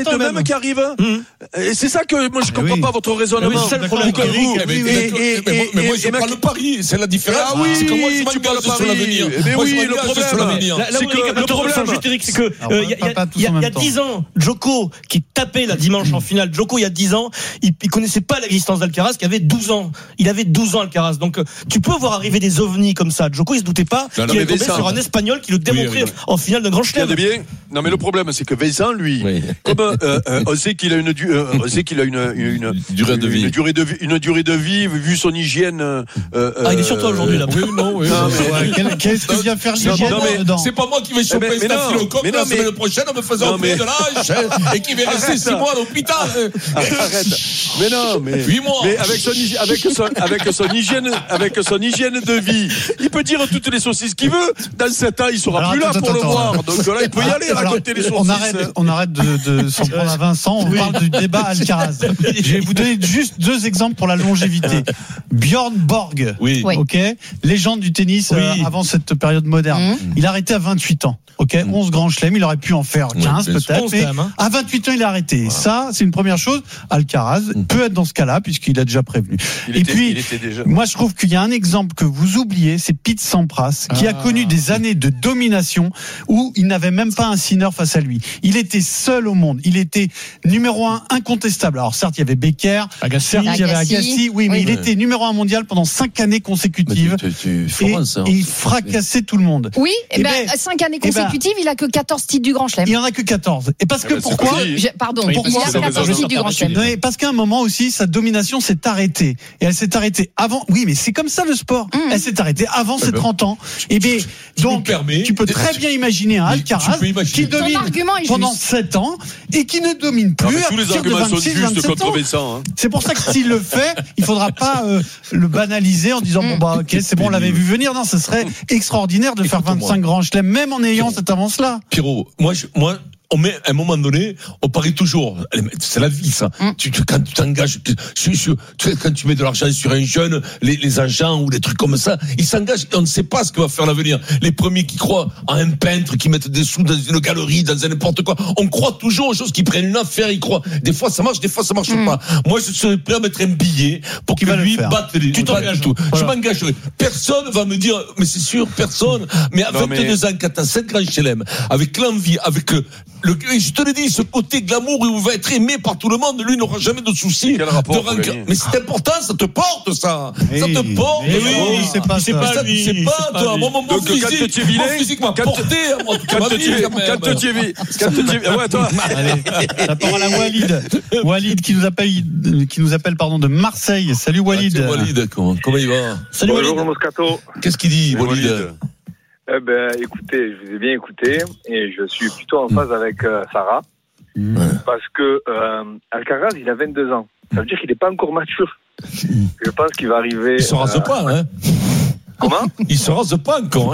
qui arrive. Mmh. Et c'est ça que moi je comprends oui. pas votre raisonnement. Mais c'est ça le problème. Que vous- Mais, et- mais, et- et- mais, mais moi, et- je et parle ma- le pari, c'est la différence. Ah oui, c'est que moi, je tu m'engage parles sur pari. l'avenir. Mais Moi, oui, je le m'engage sur problème. l'avenir. Là, là C'est où que les le capteurs problème- sont juste, Eric, c'est que Alors, euh, il y a- pas- pas tous il y a en il y a même temps. dix ans, Djoko qui tapait la dimanche en finale. Djoko il y a dix ans, il, il connaissait pas l'existence d'Alcaraz, qui avait douze ans. Il avait douze ans Alcaraz. Donc euh, tu peux voir arriver des ovnis comme ça. Djoko il se doutait pas Non, non, qu'il mais allait tomber Vincent- sur un Espagnol qui le démontrait Oui, oui. en finale d'un grand chelem. Regardez bien. Non, mais le problème, c'est que Vincent, lui, Oui. comme euh, euh, on sait qu'il a une, du- euh, on sait qu'il a une, une, une Durée de vie. une durée de vie, une durée de vie, vu son hygiène. euh, Ah, il est sur toi aujourd'hui là. Oui, non, oui. Non, oui. mais- Ouais, quel- Qu'est-ce que vient faire C'est l'hygiène pas, moi, dedans? c'est pas moi qui vais choper mais- mais un non, staphylocoque mais la non, mais- semaine prochaine en me faisant Non, opérer mais- de l'âge et qui va rester Arrête six ça. mois à l'hôpital. Arrête. Mais non, mais. Huit mois. Mais avec son, hygi- avec son, avec son hygiène, avec son hygiène de vie, il peut dire toutes les saucisses qu'il veut. Dans sept ans, il sera Alors, plus là attends, pour le attends, voir. attends. Donc là, il peut y aller, Alors, raconter les saucisses. on arrête, on arrête de, de s'en prendre à Vincent. On parle du débat Alcaraz. Je vais vous donner juste deux exemples pour la longévité. Björn Borg. Oui. Oui. Ok. Légende du tennis Oui. euh, avant cette période moderne. Mmh. Il a arrêté à vingt-huit ans. Ok. Mmh. onze grands chelems. Il aurait pu en faire quinze bien sûr. peut-être. onze Mais quand même, hein. à vingt-huit ans, il a arrêté. Ça, c'est une première chose. Alcaraz peut être dans ce cas-là puisqu'il a déjà prévenu. Il Et était, puis, il était déjà. moi, je trouve qu'il y a un exemple que vous oubliez, c'est Pete Sampras, qui a Ah. connu des années de domination où il n'avait même pas un sineur face à lui. Il était seul au monde. Il était numéro un incontestable. Alors certes, il y avait Becker, Agassi. certes, il y avait Agassi. Agassi, oui, mais Oui. il était numéro un mondial pendant cinq années consécutives. Tu- tu- Et, Florence, hein. et il fracassait tout le monde. Oui, Eh et ben, ben, cinq années eh ben, consécutives, il a que quatorze titres du Grand Chelem. Il en a que quatorze. Et parce que Eh ben, c'est pourquoi connu. Je- Pardon, Oui, il pourquoi a c'est quatorze raison. titres du Grand Chelem. Non, mais parce qu'à un moment aussi, sa domination s'est arrêtée. Et elle s'est arrêtée avant. Oui, mais c'est comme ça le sport. Mmh. Elle s'est arrêtée avant ses ben, trente ans. Et bien, tu donc, me permets- tu peux très bien imaginer un Mais Alcaraz tu peux imaginer. qui Ton domine argument est pendant juste. sept ans et qui ne domine Non, plus mais à tous les partir de arguments sont vingt-six, justes vingt-sept contre ans. Vincent. hein. C'est pour ça que s'il le fait, il faudra pas euh, le banaliser en disant bon bah ok c'est bon on l'avait vu venir. Non, ce serait extraordinaire de faire Écoute-moi. vingt-cinq grands chelems même en ayant cette avance-là. Pierrot, moi, je, moi, on met, à un moment donné, on parie toujours. C'est la vie, ça. Mm. Tu, tu, quand tu t'engages, tu, tu- tu- tu- quand tu mets de l'argent sur un jeune, les, les agents ou des trucs comme ça, ils s'engagent et on ne sait pas ce que va faire l'avenir. Les premiers qui croient à un peintre, qui mettent des sous dans une galerie, dans un n'importe quoi, on croit toujours aux choses qui prennent une affaire, ils croient. Des fois, ça marche, des fois, ça marche Mm. pas. Moi, je serais prêt à mettre un billet pour Qui que va le lui faire. batte les, Tu pas t'engages. du tout. Voilà. Je m'engagerai. Personne va me dire, mais c'est sûr, personne. Mais à Non, vingt-deux mais- ans, quand t'as sept grands chelem, avec l'envie, avec le, le, je te le dis, ce côté glamour où il va être aimé par tout le monde, lui n'aura jamais de soucis. Quel rapport, de rancœur. Aurélien Mais c'est important, ça te porte, ça. Oui. Ça te porte. Mais ça. oui, c'est pas c'est ça. pas Ça, lui, c'est pas c'est pas toi. lui. Moi, mon, mon Donc, quand physique, tu es vilain, mon physique m'a quand- porté, moi, toute ma Quand vie, tu es, quand même. quand tu es, quand tu es, ouais, toi. Allez, la parole à Walid. Walid qui nous appelle, qui nous appelle pardon de Marseille. Salut Walid. Ah, tiens, Walid, comment, comment il va? Salut Bonjour Walid. Moscato. Qu'est-ce qu'il dit, Mais Walid? Walid. Eh ben, écoutez, je vous ai bien écouté et je suis plutôt en phase avec euh, Sarah Mmh. parce que euh, Alcaraz, il a vingt-deux ans. Ça veut dire qu'il n'est pas encore mature. Je pense qu'il va arriver. Il se rase euh, pas, hein? Comment? Il se rase pas encore, hein?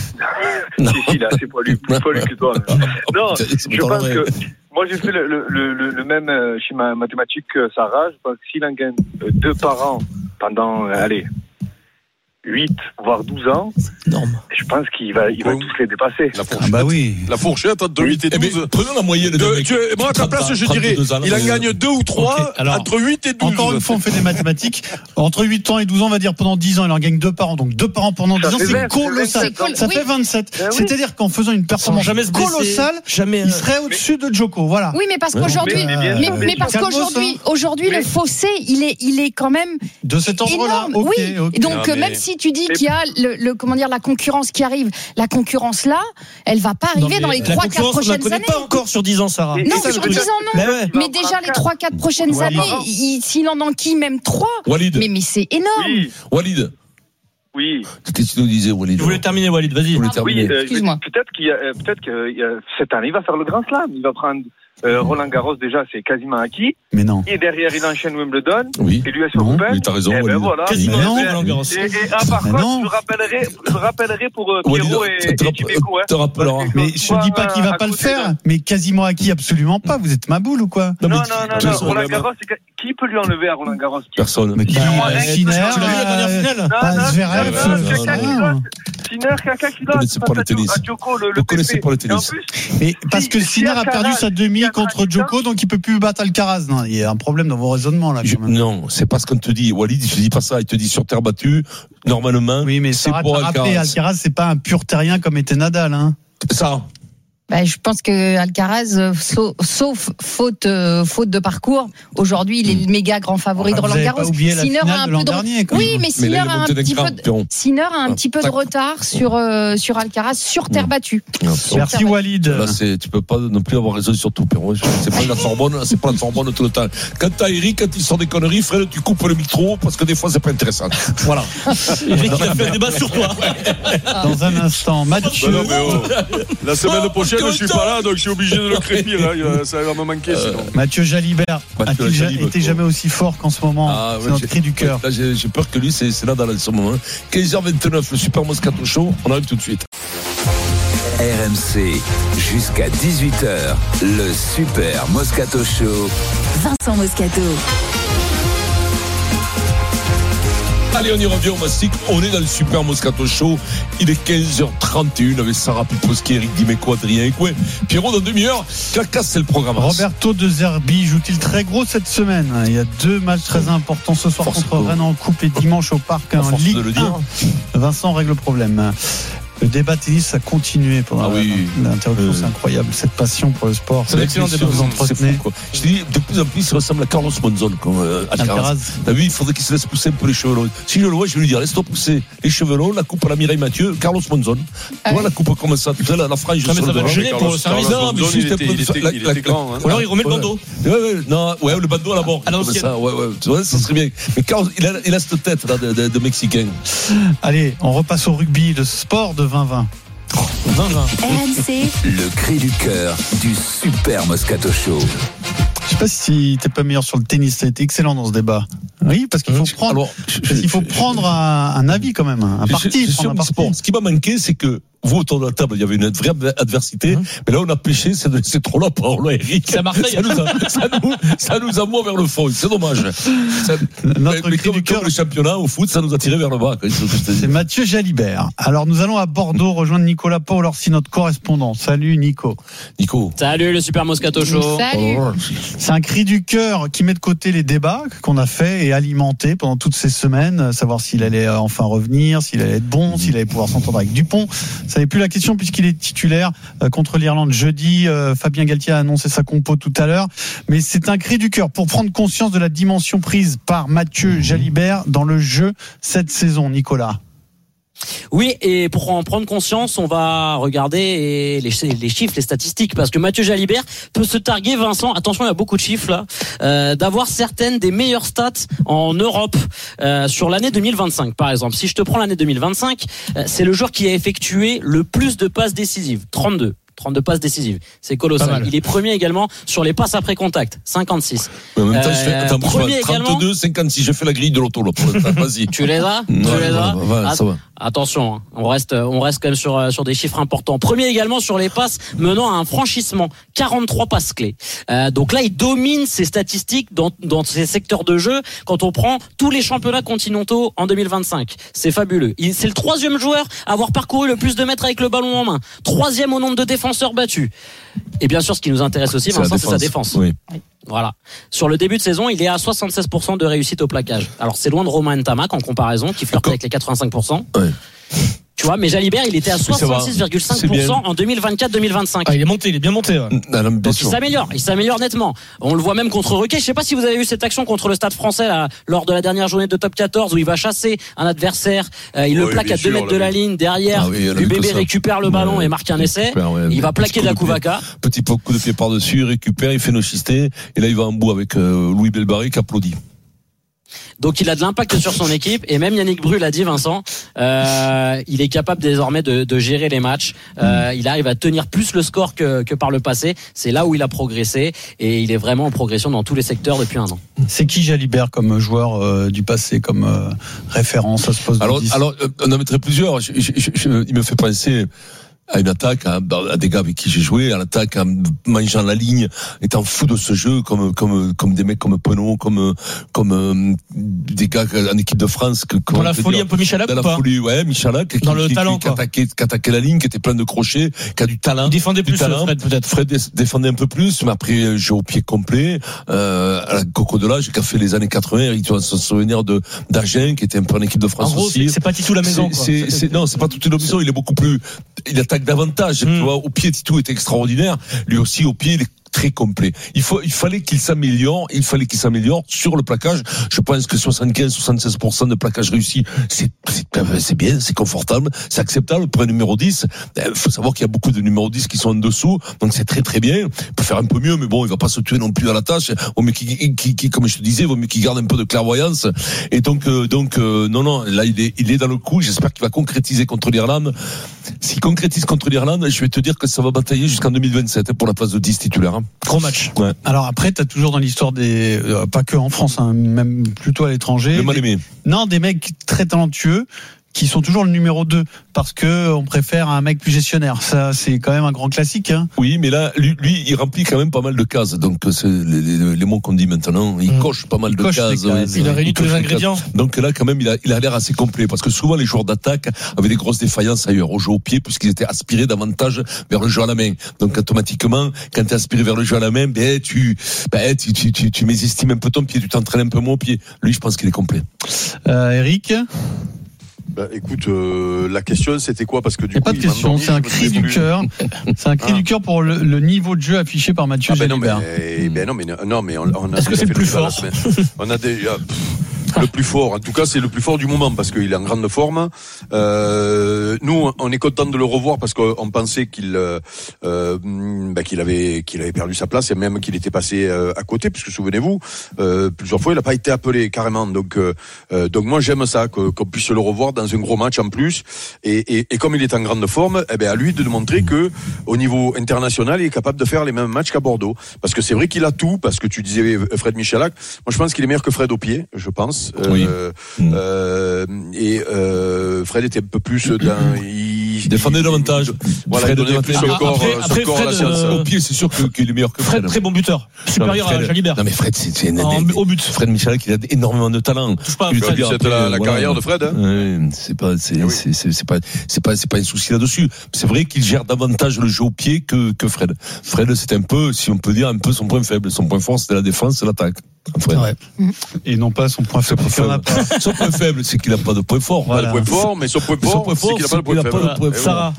Si, si, il est assez poilu, plus poilu que toi. Non, C'est je pas pense vrai. que moi j'ai fait le, le, le, le même euh, schéma mathématique que Sarah. Je pense que s'il en gagne euh, deux par an pendant, euh, allez, huit voire douze ans, Énorme. je pense qu'il va, il va Oui. tous les dépasser. La Ah fourchette. bah oui. La fourchette entre huit et Eh ben, douze. prenons la moyenne de De- mec. tu- moi, à ta place, je dirais, trente-deux ans, il en euh, gagne deux ou trois, Ok, alors, entre huit et douze. Encore une fois, on fait des mathématiques. Entre huit ans et douze ans, on va dire pendant dix ans, il en gagne deux par an. Donc deux par an pendant Ça dix ans, fait c'est vingt, colossal. c'est col- Ça oui. fait vingt-sept. Ben oui. C'est-à-dire qu'en faisant une performance jamais se blesser, colossale, jamais. il serait au-dessus de Djoko. Voilà. Oui, mais parce Ouais. qu'aujourd'hui, Mais- mais, mais bien sûr, mais bien parce sûr. qu'aujourd'hui, aujourd'hui, Oui. le fossé, il est, il est quand même De cet ordre-là. énorme. Ok, oui. ok. Et donc, Non, euh, mais- même si tu dis Mais- qu'il y a le, le- comment dire, la concurrence qui arrive, la concurrence là, elle va pas arriver Non, dans mais les la trois quatre concurrence, on la prochaines connaît années. pas encore sur dix ans, Sarah. Et- Non, Et ça, sur le dix truc- ans, non. Mais ouais. Mais déjà, les trois quatre prochaines Ouais. années, il- s'il en enquille même trois, Walid, mais, mais c'est énorme. Oui, Walid, oui. qu'est-ce que tu nous disais, Walid? Tu voulais terminer, Walid, vas-y. Je voulais Pardon. Oui, terminer. euh, Excuse-moi. peut-être qu'il y a, euh, peut-être que il y a- cette année, il va faire le Grand Slam. Il va prendre euh, Roland Garros déjà, c'est quasiment acquis. Mais non. Et derrière, il enchaîne Wimbledon Oui. et l'U S Non, Open. oui, t'as raison, Et ben Walid. voilà. Quasiment Mais la non. fin de Roland Garros. Et, et ah, par Mais contre, non. je rappellerai, je rappellerai pour euh, Walid, Pierrot et, te, et te, Dimeco, hein. te rappellera. Parce que Mais quand je tu ne dis vois, pas qu'il va à pas le côté faire, de- mais quasiment acquis, absolument pas. Vous êtes ma boule ou quoi? Non, mais non, tu- non, tu- non. tu- Roland tu- Garros, c'est que- qui peut lui enlever à Roland Garros? Qui- Personne. Mais qui Bah, euh, euh, Sinner, Tu l'as vu la dernière euh, finale Non, bah, non, Zverev, non, non, euh, c'est j'en sais quelqu'un rien. d'autre. Sinner, quelqu'un qui l'a. C'est pas le tennis. Vous ne connaissez pas le tennis. Mais parce que Sinner a perdu sa demi contre Djoko, donc il peut plus battre Alcaraz. Non, il y a un problème dans vos raisonnements là. Je, non, c'est pas ce qu'on te dit. Walid, il te dit pas ça. Il te dit sur terre battue. Normalement, oui, mais c'est Sarah, pour Alcaraz. Rappelé, Alcaraz, c'est pas un pur terrien comme était Nadal, hein. Ça. Ben, je pense que Alcaraz, sauf, sauf faute, euh, faute de parcours, aujourd'hui, il est le méga grand favori de Roland Garros. Sinner a un peu de dernier, oui, mais Sinner a un petit peu, de... Sinner a un petit peu de retard sur euh, sur Alcaraz sur terre battue. Sur Merci terre Walid. Là, c'est, tu peux pas non plus avoir raison sur tout, Pierrot. C'est pas la Sorbonne, c'est pas la Sorbonne tout le temps. Quand t'as Eric, quand il sort des conneries, Fred, tu coupes le micro parce que des fois c'est pas intéressant. Voilà. Eric, il a fait un débat sur toi. Dans un instant, Mathieu. Non, mais oh. La semaine prochaine, je suis pas là, donc je suis obligé de le crépir. Hein. Ça va me manquer sinon. Euh, Mathieu Jalibert a-t-il ja- été jamais aussi fort qu'en ce moment? Ah, c'est ouais, notre cri du cœur. Là, j'ai, j'ai peur que lui, c'est, c'est là dans ce moment. quinze heures vingt-neuf, le Super Moscato Show. On arrive tout de suite. R M C, jusqu'à dix-huit heures, le Super Moscato Show. Vincent Moscato. Allez, on y revient au Mastic. On est dans le Super Moscato Show. Il est quinze heures trente et une avec Sarah Piposki, Eric Dimeco, Adrien Ekoué. Pierrot, dans demi-heure, Cacas, c'est le programme. Roberto De Zerbi joue-t-il très gros cette semaine? Il y a deux matchs très importants ce soir Force contre Rennes en Coupe et dimanche au Parc en Ligue un. Vincent règle le problème. Le débat tennis a continué pendant ah oui. l'interruption, euh... c'est incroyable, cette passion pour le sport. C'est excellent débat, vous entretenez. Fou, je dis, de plus en plus, il ressemble à Carlos Monzon, comme euh, Alcaraz. T'as vu, il faudrait qu'il se laisse pousser un peu les cheveux longs. Si je le vois, je vais lui dire, laisse-toi pousser les cheveux longs, la coupe à la Mireille Mathieu, Carlos Monzon. Tu vois la coupe comme ça, tu sais, la, la frange sur le gêner pour le service. Non, mais juste un peu de grand. Ou alors il remet le bandeau. Ouais, ouais, non, ouais, le bandeau à la mort. Ça, ouais, ouais, tu vois, ça serait bien. Mais Carlos, il a, il a cette tête, là, de, de, de Mexicain. Allez, on repasse au rugby, le sport de vingt vingt. R M C. Le cri du cœur du Super Moscato Show. Je sais pas si t'es pas meilleur sur le tennis, ça a été excellent dans ce débat. Oui, parce qu'il faut mmh, prendre, alors, je, parce qu'il faut je, prendre un, un avis quand même, un parti. Je, je, un parti. Sport. Ce qui m'a manqué, c'est que vous, autour de la table, il y avait une vraie adversité, mmh. mais là, on a pêché, c'est, c'est trop là, parole, Eric. C'est à Marseille. Ça nous a, ça nous, ça nous a mis vers le fond. C'est dommage. Ça, Notre mais cri du cœur, le championnat au foot, ça nous a tiré vers le bas. C'est Mathieu Jalibert. Alors, nous allons à Bordeaux rejoindre Nicolas Paul-Orsi, notre correspondant. Salut, Nico. Nico. Salut, le Super Moscato Show. Salut. C'est un cri du cœur qui met de côté les débats qu'on a fait et alimenté pendant toutes ces semaines, savoir s'il allait enfin revenir, s'il allait être bon, s'il allait pouvoir s'entendre avec Dupont. Ça n'est plus la question puisqu'il est titulaire contre l'Irlande jeudi. Fabien Galtier a annoncé sa compo tout à l'heure, mais c'est un cri du cœur pour prendre conscience de la dimension prise par Mathieu Jalibert dans le jeu cette saison. Nicolas. Oui, et pour en prendre conscience, on va regarder les, les chiffres, les statistiques, parce que Mathieu Jalibert peut se targuer, Vincent, attention, il y a beaucoup de chiffres là, euh, d'avoir certaines des meilleures stats en Europe euh, sur l'année deux mille vingt-cinq, par exemple. Si je te prends l'année deux mille vingt-cinq, euh, c'est le joueur qui a effectué le plus de passes décisives, trente-deux. trente-deux passes décisives, c'est colossal. Il est premier également sur les passes après contact, cinquante-six. Mais en même temps, euh, je fais, attends, premier trente-deux, cinquante-six, je fais la grille de l'auto là. Pour le temps. Vas-y. Tu les as Tu ouais, les as ouais, ouais, ça va. Attention, hein. on reste, on reste quand même sur sur des chiffres importants. Premier également sur les passes menant à un franchissement, quarante-trois passes clés. Euh, donc là, il domine ses statistiques dans dans ses secteurs de jeu. Quand on prend tous les championnats continentaux en deux mille vingt-cinq, c'est fabuleux. Il, c'est le troisième joueur à avoir parcouru le plus de mètres avec le ballon en main. Troisième au nombre de défenseurs battus. Et bien sûr, ce qui nous intéresse aussi, Vincent, c'est sa défense. Oui. Voilà. Sur le début de saison, il est à soixante-seize pour cent de réussite au plaquage. Alors, c'est loin de Romain Ntamak en comparaison, qui flirte avec les quatre-vingt-cinq pour cent. Ouais. Tu vois, mais Jalibert, il était à soixante-six virgule cinq pour cent en deux mille vingt-quatre deux mille vingt-cinq. Ah, il est monté, il est bien monté. Ouais. Ah, non, Donc, il s'améliore, il s'améliore nettement. On le voit même contre Requet. Je sais pas si vous avez vu cette action contre le Stade Français là, lors de la dernière journée de Top quatorze où il va chasser un adversaire, euh, il oui, le plaque à deux mètres de la ligne derrière. Ah, oui, le bébé récupère le ballon ouais, et marque un essai. Récupère, ouais, il va plaquer de la Kouvaka. Petit coup de pied par-dessus, il récupère, il fait nochisté et là il va en bout avec euh, Louis Belbarré qui applaudit. Donc il a de l'impact sur son équipe et même Yannick Bru l'a dit, Vincent, euh, il est capable désormais de, de gérer les matchs. Euh, il arrive à tenir plus le score que, que par le passé. C'est là où il a progressé et il est vraiment en progression dans tous les secteurs depuis un an. C'est qui Jalibert comme joueur euh, du passé, comme euh, référence à ce poste? Alors, alors on en mettrait plusieurs. Je, je, je, je, il me fait penser. à une attaque, à, à des gars avec qui j'ai joué, à l'attaque, en mangeant la ligne, étant fou de ce jeu, comme comme comme des mecs comme Penaud, comme comme euh, des gars en équipe de France. Que, dans la folie dire, un peu Michalak dans ou la pas folie, ouais, Michalak, dans qui, le qui, talent, qui, qui attaquait, qui attaquait la ligne, qui était plein de crochets, qui a du talent. Il défendait plus, talent. Fred peut-être. Fred défendait un peu plus, mais après jeu au pied complet. Euh, à la Coco de l'âge, qui a fait les années quatre-vingts, il doit se souvenir de d'Agen, qui était un peu en équipe de France en gros, aussi. C'est, c'est pas Titou la maison. C'est, c'est, c'est, non, c'est pas Titou la maison. Il est beaucoup plus. Il attaque davantage. Mm. Tu vois, au pied, Titou était extraordinaire. Lui aussi, au pied, il est très complet. Il faut, il fallait qu'il s'améliore, il fallait qu'il s'améliore sur le plaquage. Je pense que soixante-quinze à soixante-seize pour cent de plaquage réussi, c'est, c'est, c'est bien, c'est confortable, c'est acceptable pour un numéro dix. Il faut savoir qu'il y a beaucoup de numéros dix qui sont en dessous, donc c'est très très bien. Il peut faire un peu mieux, mais bon, il va pas se tuer non plus à la tâche. Vaut mieux qu'il, qu'il, qu'il, comme je te disais, vaut mieux qu'il garde un peu de clairvoyance. Et donc, euh, donc, euh, non, non, là, il est, il est dans le coup. J'espère qu'il va concrétiser contre l'Irlande. S'il concrétise contre l'Irlande, je vais te dire que ça va batailler jusqu'en deux mille vingt-sept pour la place de dix titulaire. Gros match. Ouais. Alors après, t'as toujours dans l'histoire des, euh, pas que en France, hein, même plutôt à l'étranger. Le mal aimé. Non, des mecs très talentueux qui sont toujours le numéro deux parce que on préfère un mec plus gestionnaire. Ça, c'est quand même un grand classique. Hein. Oui, mais là, lui, lui, il remplit quand même pas mal de cases. Donc, c'est les, les, les mots qu'on dit maintenant. Il mmh. coche pas mal il de cases. cases. Il a réuni tous les ingrédients. Donc là, quand même, il a, il a l'air assez complet parce que souvent les joueurs d'attaque avaient des grosses défaillances ailleurs, au jeu au pied, puisqu'ils étaient aspirés davantage vers le jeu à la main. Donc, automatiquement, quand tu es aspiré vers le jeu à la main, ben tu, ben tu, tu, tu, tu mésestimes un peu ton pied, tu t'entraînes un peu moins au pied. Lui, je pense qu'il est complet. Euh, Eric. Bah, écoute, euh, la question c'était quoi? Parce que du coup, pas de question, c'est un cri du cœur. C'est un cri ah. du cœur pour le, le niveau de jeu affiché par Mathieu ah ben Jalibert. Non, mais, ben non, mais non, mais on, on a. Est-ce que c'est le plus fort? On a déjà. Le plus fort, en tout cas, c'est le plus fort du moment parce qu'il est en grande forme. Euh, nous, on est content de le revoir parce qu'on pensait qu'il, euh, bah, qu'il avait, qu'il avait perdu sa place et même qu'il était passé euh, à côté. Puisque souvenez-vous, euh, plusieurs fois, il n'a pas été appelé carrément. Donc, euh, donc moi, j'aime ça que, qu'on puisse le revoir dans un gros match en plus. Et, et, et comme il est en grande forme, eh ben à lui de montrer que au niveau international, il est capable de faire les mêmes matchs qu'à Bordeaux. Parce que c'est vrai qu'il a tout. Parce que tu disais Fred Michalak, moi je pense qu'il est meilleur que Fred au pied. Je pense. Oui. Euh, euh, et euh, Fred était un peu plus dans, il défendait davantage. Voilà, Fred il donnait plus le corps, après, après, corps Fred, à la science. Euh, au pied, c'est sûr que, qu'il est meilleur que Fred. Fred, très bon buteur, supérieur non, Fred, à Jalibert. Non mais Fred, c'est, c'est en, des, au but. Fred Michalak, il a énormément de talent. Touche pas. Fred, c'est après, la, la voilà. carrière de Fred. Hein. Ouais, c'est pas, c'est, oui. c'est, c'est, c'est pas, c'est pas, c'est pas un souci là-dessus. C'est vrai qu'il gère davantage le jeu au pied que que Fred. Fred, c'est un peu, si on peut dire, un peu son point faible. Son point fort, c'était la défense, c'est l'attaque. Ouais. Et non pas son point faible. Son, son point faible, c'est qu'il n'a pas de point fort. Voilà. Pas de point fort, mais son point fort, son point fort c'est qu'il n'a pas de point faible. Sarah,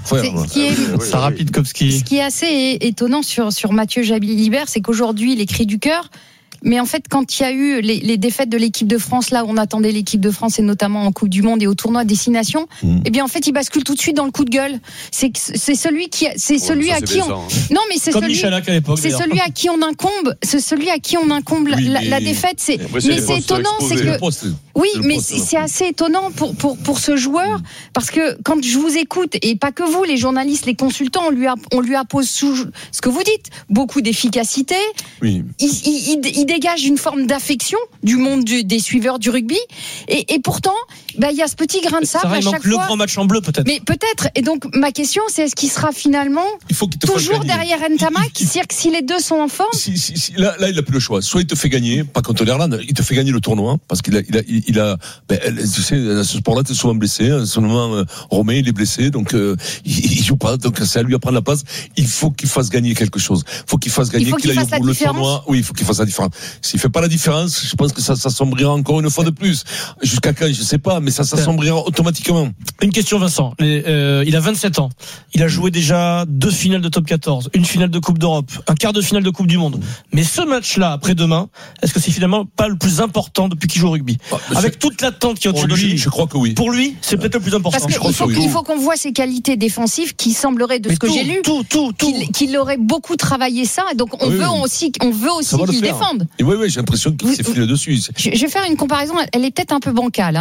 Sarah Pitkowski. Ce qui est assez étonnant sur sur Mathieu Jalibert, c'est qu'aujourd'hui, les cris du cœur. Mais en fait, quand il y a eu les, les défaites de l'équipe de France, là où on attendait l'équipe de France, et notamment en Coupe du Monde et au tournoi Destination, mmh. eh bien en fait, il bascule tout de suite dans le coup de gueule. C'est c'est celui qui, c'est celui ouais, à qui on. Hein. Non, mais c'est Comme celui. Michalak à l'époque, c'est d'ailleurs. celui à qui on incombe. C'est celui à qui on incombe oui, la, la défaite. C'est. Mais c'est, mais c'est étonnant, c'est que. Oui, mais c'est assez étonnant pour pour pour ce joueur mmh. parce que quand je vous écoute et pas que vous, les journalistes, les consultants, on lui a, on lui appose sous ce que vous dites, beaucoup d'efficacité. Oui. Il, il, il, il dégage une forme d'affection du monde du, des suiveurs du rugby et, et pourtant bah, il y a ce petit grain de sable ça à chaque le fois. Le grand match en bleu peut-être. Mais peut-être. Et donc ma question c'est est-ce qu'il sera finalement il faut qu'il te toujours derrière Ntamak, c'est-à-dire que si les deux sont en forme. Si, si, si, là, là il n'a plus le choix. Soit il te fait gagner, pas contre l'Irlande, il te fait gagner le tournoi parce qu'il a, il a, il a. Ben, tu sais, à ce sport-là, t'es souvent blessé. En ce moment, euh, Romain il est blessé, donc euh, il, il joue pas. Donc c'est à lui à prendre la place. Il faut qu'il fasse gagner quelque chose. Il faut qu'il fasse gagner, il faut qu'il, qu'il aille fasse au bout le tournoi. Oui, il faut qu'il fasse la différence. S'il fait pas la différence, je pense que ça s'assombrira encore une fois de plus. Jusqu'à quand, je sais pas, mais ça s'assombrira automatiquement. Une question, Vincent. Les, euh, il a vingt-sept ans. Il a joué déjà deux finales de top quatorze, une finale de Coupe d'Europe, un quart de finale de Coupe du Monde. Mais ce match-là, après-demain, est-ce que c'est finalement pas le plus important depuis qu'il joue au rugby? Ah, avec toute l'attente qui est autour de lui, je crois que oui. Pour lui, c'est peut-être le plus important. Parce qu'il faut, il faut qu'on voit ses qualités défensives qui sembleraient, de mais ce que tout, j'ai lu, tout, tout, tout. Qu'il, qu'il aurait beaucoup travaillé ça. Donc on oui, veut oui. aussi, on veut aussi qu'il défende. Et oui, oui, j'ai l'impression qu'il s'est filé dessus. Je, je vais faire une comparaison. Elle est peut-être un peu bancale, hein. Oui.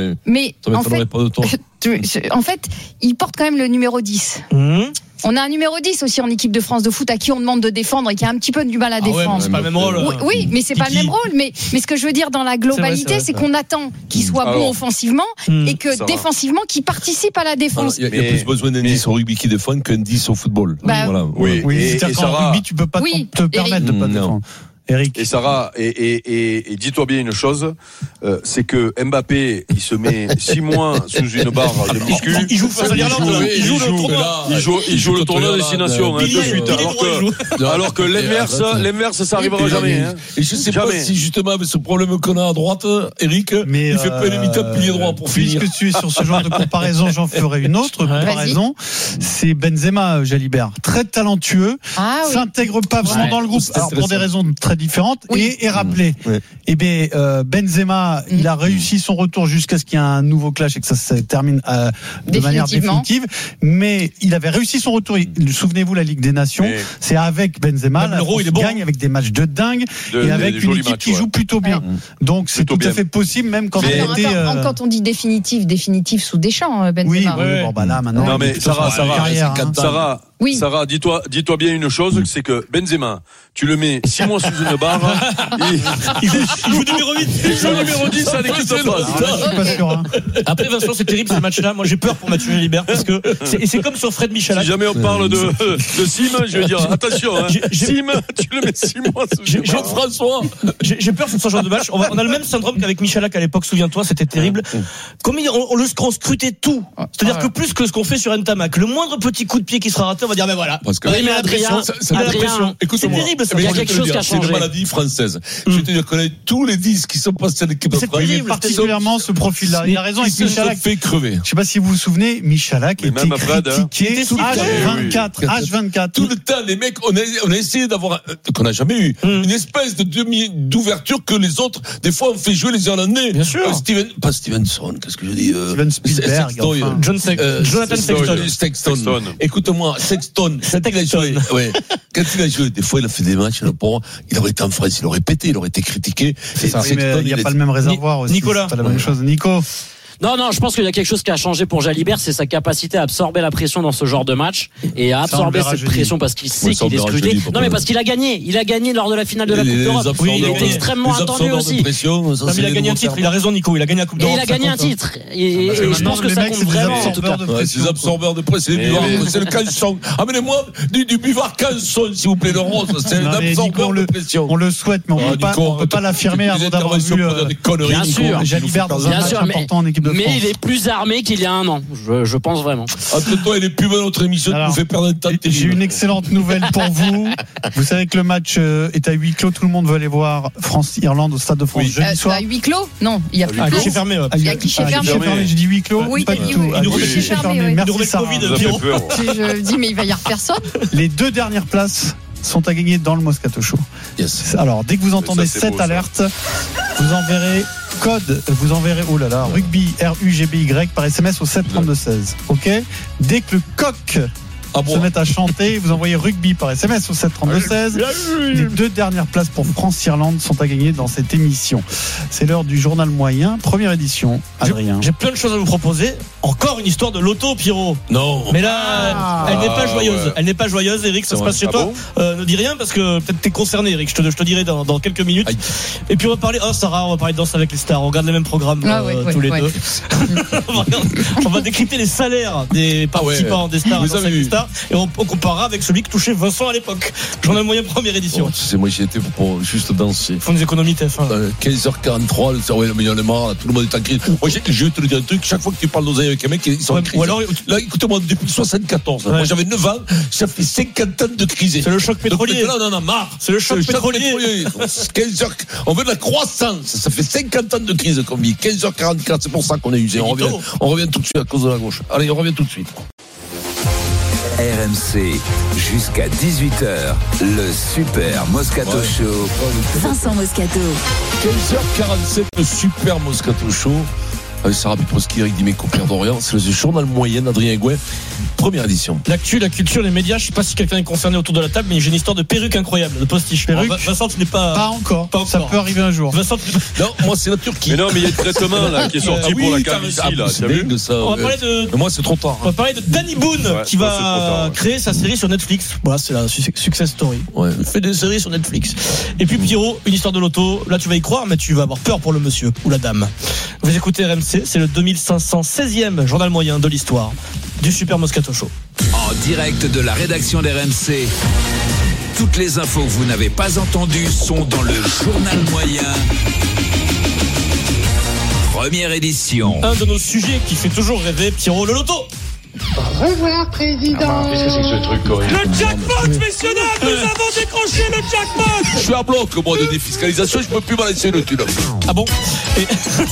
mais, mais ça en m'étonnerait fait, pas de toi. en fait, il porte quand même le numéro dix. Mmh. On a un numéro dix aussi en équipe de France de foot à qui on demande de défendre et qui a un petit peu du mal à Ah défendre. ouais, mais c'est pas le même rôle. Oui, oui, mais c'est pas le même rôle. Mais, mais ce que je veux dire dans la globalité, c'est, vrai, c'est, c'est qu'on attend qu'il soit Alors, bon offensivement hmm, et que ça défensivement, qu'il participe à la défense. Il y a, il y a Mais- plus besoin d'un mais- dix au rugby qui défend qu'un dix au football. Bah, voilà. Oui, Oui, et, c'est-à-dire et qu'en Sarah, rugby, tu peux pas Oui, te permettre de pas Eric. défendre. Eric. et Sarah, et, et, et, et dis-toi bien une chose, euh, c'est que Mbappé, il se met six mois sous une barre de muscu. Il joue face à l'Irlande, là. Il joue le tournoi. Il joue, il joue le tournoi destination, hein, de Pilier, suite. pilier Alors droit, il que, joue. alors que l'inverse, l'inverse, ça arrivera Et, jamais. Hein. et je sais Jamais. pas si justement avec ce problème qu'on a à droite, Eric, Mais il fait pas une imitable pilier droit pour finir. Puisque tu es sur ce genre de comparaison, j'en ferai une autre comparaison. C'est Benzema, Jalibert. Très talentueux. Ah oui. S'intègre pas vraiment Ouais. dans le groupe. C'est Alors, pour des raisons très différentes. Oui. Et est rappelé. Ouais. Eh bien, euh, Benzema, Mm. il a réussi son retour jusqu'à ce qu'il y ait un nouveau clash et que ça se termine euh, de manière Définitivement. définitive. Mais il avait réussi son retour. Il- Souvenez-vous, la Ligue des Nations, Mais- c'est avec Benzema. Même La l'Euro, France il est bon. gagne avec des matchs de dingue De- et des- avec des une jolis équipe matchs, qui ouais. joue plutôt bien. Donc, c'est Plutôt tout à bien. fait possible, même quand Mais- il Attends, était. attends, euh, quand on dit définitif, définitif sous Deschamps, euh, Benzema. Oui, Ouais. oui, bon, bah là, maintenant. Non, mais de toute façon, Sarah, c'est une Sarah, carrière, hein. Sarah, Oui. Sarah, dis-toi, dis-toi bien une chose, c'est que Benzema, tu le mets six mois sous une barre, il, Il joue, il joue numéro huit. il joue numéro dix à l'équipe de France. Ah, là, je suis pas sûr, hein. Après, Vincent, c'est terrible ce match-là. Moi, j'ai peur pour Mathieu Jalibert parce que c'est, et c'est comme sur Fred Si Michalak. jamais on parle de, de Sim, je vais dire, attention, hein, J'ai- j'ai- Sim, tu le mets six mois sous J'ai- une j'ai- barre. Jean-François, J'ai, j'ai peur sur ce genre de match. On, va- on a le même syndrome qu'avec Michalak à l'époque, souviens-toi, c'était terrible. Comme il- on, on le on scrutait tout. C'est-à-dire que plus que ce qu'on fait sur Ntamak, le moindre petit coup de pied qui sera raté, on va dire, ben voilà. parce que Il mais a la Adrien, pression. ça- ça- Il a la Adrien, pression. écoute-moi. C'est terrible, ça. Mais Il y a moi, je quelque vais te chose qui a dire, c'est une changé. maladie française. Je vais te dire, connais tous les dix qui sont passés à l'équipe de C'est France. terrible, Particulièrement ce profil-là. Il a raison Qui avec se sont Michalak. fait crever. Je sais pas si vous vous souvenez, Michalak Mais était même Fred, hein. critiqué Tout le temps. H vingt-quatre. Oui, oui. H vingt-quatre. Tout le temps, les mecs, on a, on a essayé d'avoir, un- qu'on n'a jamais eu, une espèce de demi, d'ouverture que les autres, des fois, on fait jouer les Irlandais. Bien sûr. Euh, Steven, pas Stevenson, qu'est-ce que je dis, euh, Steven Spielberg, Sexton, enfin. John Sex- euh, Jonathan Sexton. Sexton. Sexton. Sexton. Écoute-moi, Sexton, quand il a joué, ouais, quand il a joué, des fois, il a fait des matchs, le pauvre, il aurait été en France, il aurait pété, il aurait été critiqué. C'est ça. Et Oui, mais Sexton, il n'y a il pas est- le même réservoir aussi. Nicolas. C'est pas la même chose. Nico. Non, non, je pense qu'il y a quelque chose qui a changé pour Jalibert, c'est sa capacité à absorber la pression dans ce genre de match et à Ça, on le absorber verra cette jeudi. pression parce qu'il sait Oui, ça, on qu'il est le verra scruté. jeudi, Non, mais probablement. parce qu'il a gagné. Il a gagné lors de la finale de la Les- Coupe les d'Europe. absorbeurs Il de- était extrêmement les attendu absorbeurs de aussi. pression, ça, Non, mais c'est il a les gagné un nouveaux titre. termes. Il a raison, Nico. Il a gagné la Coupe Et d'Europe. il a gagné ça un compte, hein. titre. Et, et je Maintenant, pense que les ça mecs, compte c'est des vraiment, en tout absorbeurs cas. de Ouais, pression, c'est les absorbeurs de presse, c'est les Mais- buvards, mais- c'est le canson. Amenez-moi du, du buvard canson, s'il vous plaît, le rose. C'est Non, un mais Nico, on absorbeur de le- pression. On le souhaite, mais on Ah, ne peut pas, Nico, on peut pas l'affirmer les avant d'avoir interventions vu pour dire euh, des conneries, Bien Nico. sûr. Jalibert dans un Bien match sûr, mais, important en équipe de France. mais il est plus armé qu'il y a un an. Je, je pense vraiment. Entre toi et les pubs de notre émission, tu Alors, nous fais perdre un temps J'ai terrible. une excellente nouvelle pour vous. Vous savez que le match euh, est à huis clos. Tout le monde veut aller voir France-Irlande au Stade de France Oui. jeudi Euh, soir. à huis clos? Non, il y a plus Ah, de guichet place. fermé. ouais. Ah, il y a guichet ah, fermé. J'ai dit huis clos. Oui, pas il du dit tout. oui, Ah, il nous remet guichet fermé, fermé. oui. Il nous Merci remet le Sarah. Covid, Ça fait Pierrot. peur. Je dis, mais il va y avoir personne. Les deux dernières places sont à gagner dans le Moscato Show. Yes. Alors, dès que vous entendez c'est cette beau, ça. alerte, vous enverrez code, vous enverrez, oh là là, rugby, R U G B Y par S M S au sept trente-deux seize. Ok? Dès que le coq Ah se bon. met à chanter, vous envoyez rugby par S M S au sept trente-deux seize. Les deux dernières places pour France-Irlande sont à gagner dans cette émission. C'est l'heure du journal moyen, première édition. Adrien. J'ai plein de choses à vous proposer. Encore une histoire de loto, Pierrot. Non. Mais là, Ah. elle n'est pas Ah, joyeuse. ouais. Elle n'est pas joyeuse, Eric. Ça C'est se vrai. passe chez Ah toi. bon Euh, ne dis rien parce que peut-être t'es concerné, Eric. Je te, je te dirai dans, dans quelques minutes. Aïe. Et puis on va parler. Oh, Sarah, on va parler de Danse avec les stars. On regarde les mêmes programmes Ah, euh, ouais, ouais, tous les ouais. deux. on, va, on va décrypter les salaires des participants des stars. à Vous Danse avez avec les vu. stars. Et on, on comparera avec celui que touchait Vincent à l'époque. Journal moyen première édition. Oh, tu sais, moi, j'y étais pour juste danser. Fonds des économies T F un. Euh, quinze heures quarante-trois, le cerveau, il y en a marre, là, tout le monde est en crise. Moi, j'ai- je vais te le dire un truc, chaque fois que tu parles d'oseille avec un mec, ils sont en Ouais, crise. ou alors, là, écoute-moi, depuis soixante-quatorze, Ouais. moi j'avais neuf ans, ça fait cinquante ans de crise. C'est le choc pétrolier. Donc, maintenant, on en a marre. C'est le choc pétrolier. quinze heures, on veut de la croissance. Ça fait cinquante ans de crise qu'on vit. quinze heures quarante-quatre, c'est pour ça qu'on est usé. On revient, on revient tout de suite à cause de la gauche. Allez, on revient tout de suite. R M C, jusqu'à dix-huit heures, le Super Moscato Ouais. Show. Vincent Moscato. quinze heures quarante-sept, le Super Moscato Show. avec Sarah Petrovski, Eric Dimeco, Pierre Dorian. C'est le journal moyen d'Adrien Gouin, première édition. L'actu, la culture, les médias, je sais pas si quelqu'un est concerné autour de la table, mais j'ai une histoire de perruque incroyable, de postiche. Perruque. Alors, Vincent, tu n'es pas. Pas encore. Pas encore. Ça peut arriver un jour. Vincent, tu... Non, moi c'est la Turquie. Mais non, mais il y a le traitement là qui est sorti Ah oui, pour la t'as calvitie raison. là. C'est T'as vu dingue, ça. On va parler de. Mais moi c'est trop tard. On va parler de Danny Boone Ouais, qui moi, va c'est trop tard, ouais. créer sa série sur Netflix. Voilà, c'est la su- success story. Ouais. Il fait des séries sur Netflix. Et puis Pierrot, une histoire de loto. Là, tu vas y croire, mais tu vas avoir peur pour le monsieur ou la dame. Vous écoutez R M C, c'est le deux mille cinq cent seizième journal moyen de l'histoire du Super Moscato Show. En direct de la rédaction d'R M C. Toutes les infos que vous n'avez pas entendues sont dans le journal moyen. Première édition. Un de nos sujets qui fait toujours rêver, Pierrot, le loto. Au revoir, président. Ah bah, qu'est-ce que c'est que ce truc, Corinne ? Le jackpot, messieurs dames, nous avons décroché le jackpot. Je suis à bloc, moi, de défiscalisation, je peux plus balancer le thune. Ah bon? Et...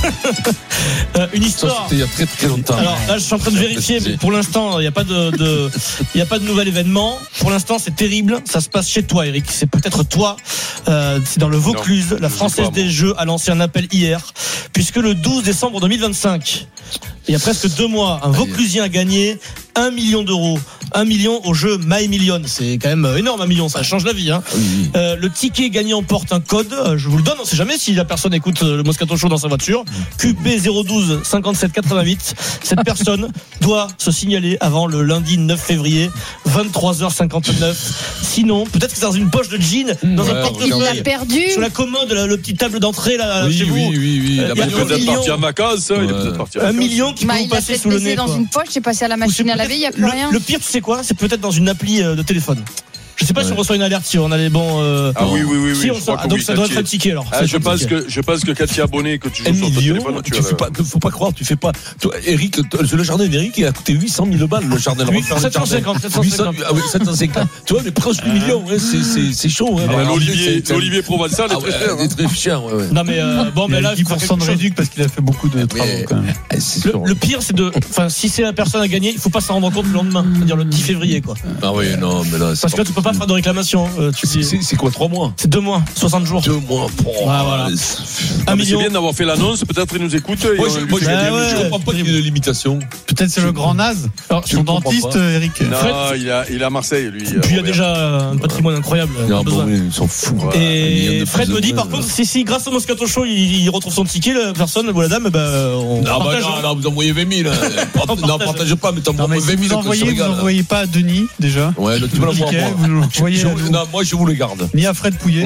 euh, une Ça, histoire. c'était il y a très très longtemps. Alors là, je suis en train de vérifier. Mais pour l'instant, il n'y a pas de, de il y a pas de nouvel événement. Pour l'instant, c'est terrible. Ça se passe chez toi, Eric. C'est peut-être toi. Euh, c'est dans le Vaucluse. Non, la Française pas, des Jeux a lancé un appel hier, puisque le douze décembre deux mille vingt-cinq, il y a presque deux mois, un Vauclusien a gagné un million d'euros. Un million au jeu My Million. C'est quand même énorme, un million. Ça change la vie, hein. Oui. Euh, le ticket gagnant porte un code. Euh, je vous le donne. On sait jamais si la personne écoute euh, le Moscato Show dans sa voiture. Q P zéro douze cinquante-sept quatre-vingt-huit. Cette personne doit se signaler avant le lundi neuf février, vingt-trois heures cinquante-neuf. Sinon, peut-être que c'est dans une poche de jean, dans Ouais, un Il portefeuille, l'a perdu. sur la commode, la, le petit table d'entrée là Oui, chez vous. oui, oui, oui. Euh, La il y a Il est un peut-être million. parti en vacances, il est Ouais. peut-être parti en Un vacances. million qui Bah, peut vous il l'a passer peut-être sous le laissé nez. dans quoi. une poche, c'est passé à la Ou c'est machine à peut-être- laver, il n'y a plus le, rien. le pire, tu sais quoi? C'est peut-être dans une appli euh, de téléphone. Je sais pas si on reçoit une alerte, si on a les bons. Euh... Ah oui, oui, oui, Si oui, on je reçoit- crois que donc oui, ça doit Tati. être un ticket alors. Ah, Ça je doit être un pense ticket. que je pense que quand tu es abonné, que tu Un joues sur ton million, téléphone, tu tu as fais le- pas, faut pas croire, tu fais pas. Toi, Eric, le jardin d'Eric, il a coûté huit cent mille balles, le jardin. Oui, refaire le sept cent cinquante, jardin. sept cent cinquante. huit cents, ah oui, sept cent cinquante. Tu vois, on est proche du million, hein, c'est, c'est, c'est chaud, hein. Ah, Alors, L'Olivier c'est- c'est- l'Olivier Provençal est Ah très ouais, cher. il est très cher, ouais, ouais. Non mais euh, bon, Il mais y là, a il faut dix pour cent de quelque chose. réduc parce qu'il a fait beaucoup de travaux quand même. Eh, c'est Le, sûr. le pire, c'est de, enfin, si c'est la personne à gagner, il faut pas s'en rendre compte le lendemain, c'est-à-dire le dix février, quoi. Ah oui, non, mais là, c'est Parce que là, tu peux pas faire de réclamation. euh, tu C'est, dis- c'est, c'est quoi, trois mois? C'est deux mois, soixante jours. Deux mois, oh, Ah, voilà. c'est- Un Ah, mais c'est million. bien d'avoir fait l'annonce, peut-être il nous écoute. et Moi, on je, lui moi, fait je, gagner Bah un ouais. je million. comprends pas qu'il y ait de limitation. Peut-être c'est le grand naze. Alors, Je Son comprends dentiste, pas. Eric. Non, il a- il est à Marseille, lui. Puis il y a Robert. déjà un patrimoine incroyable. pas Non, besoin. bon, ils s'en foutent. Ouais. Un million Et de Fred plus me de dit moins, par euh. contre, si, si grâce au Moscato Show il, il retrouve son ticket, la personne ou la dame, bah, on Ah bah partage. non, non, vous envoyez vingt mille. hein. On Non, partage. partage pas, mais t'en Non, mais vingt si mille vous envoyez, vous n'envoyez pas à Denis déjà. Ouais, donc tu vas Le l'avoir. ticket, moi. vous l'envoyez Je- à nous. Non, moi je vous le garde. Ni à Fred Pouillet.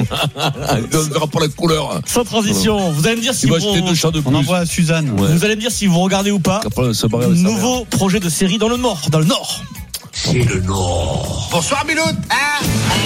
On verra pas la couleur. Sans transition, vous allez me dire si Il va vous, acheter deux chats de On plus. envoie à Suzanne. Ouais. vous allez me dire si vous regardez ou pas. Après, ça barre avec sa mère. Nouveau projet de série dans le Nord, dans le Nord. C'est le Nord. Bonsoir, Miloud. Ah,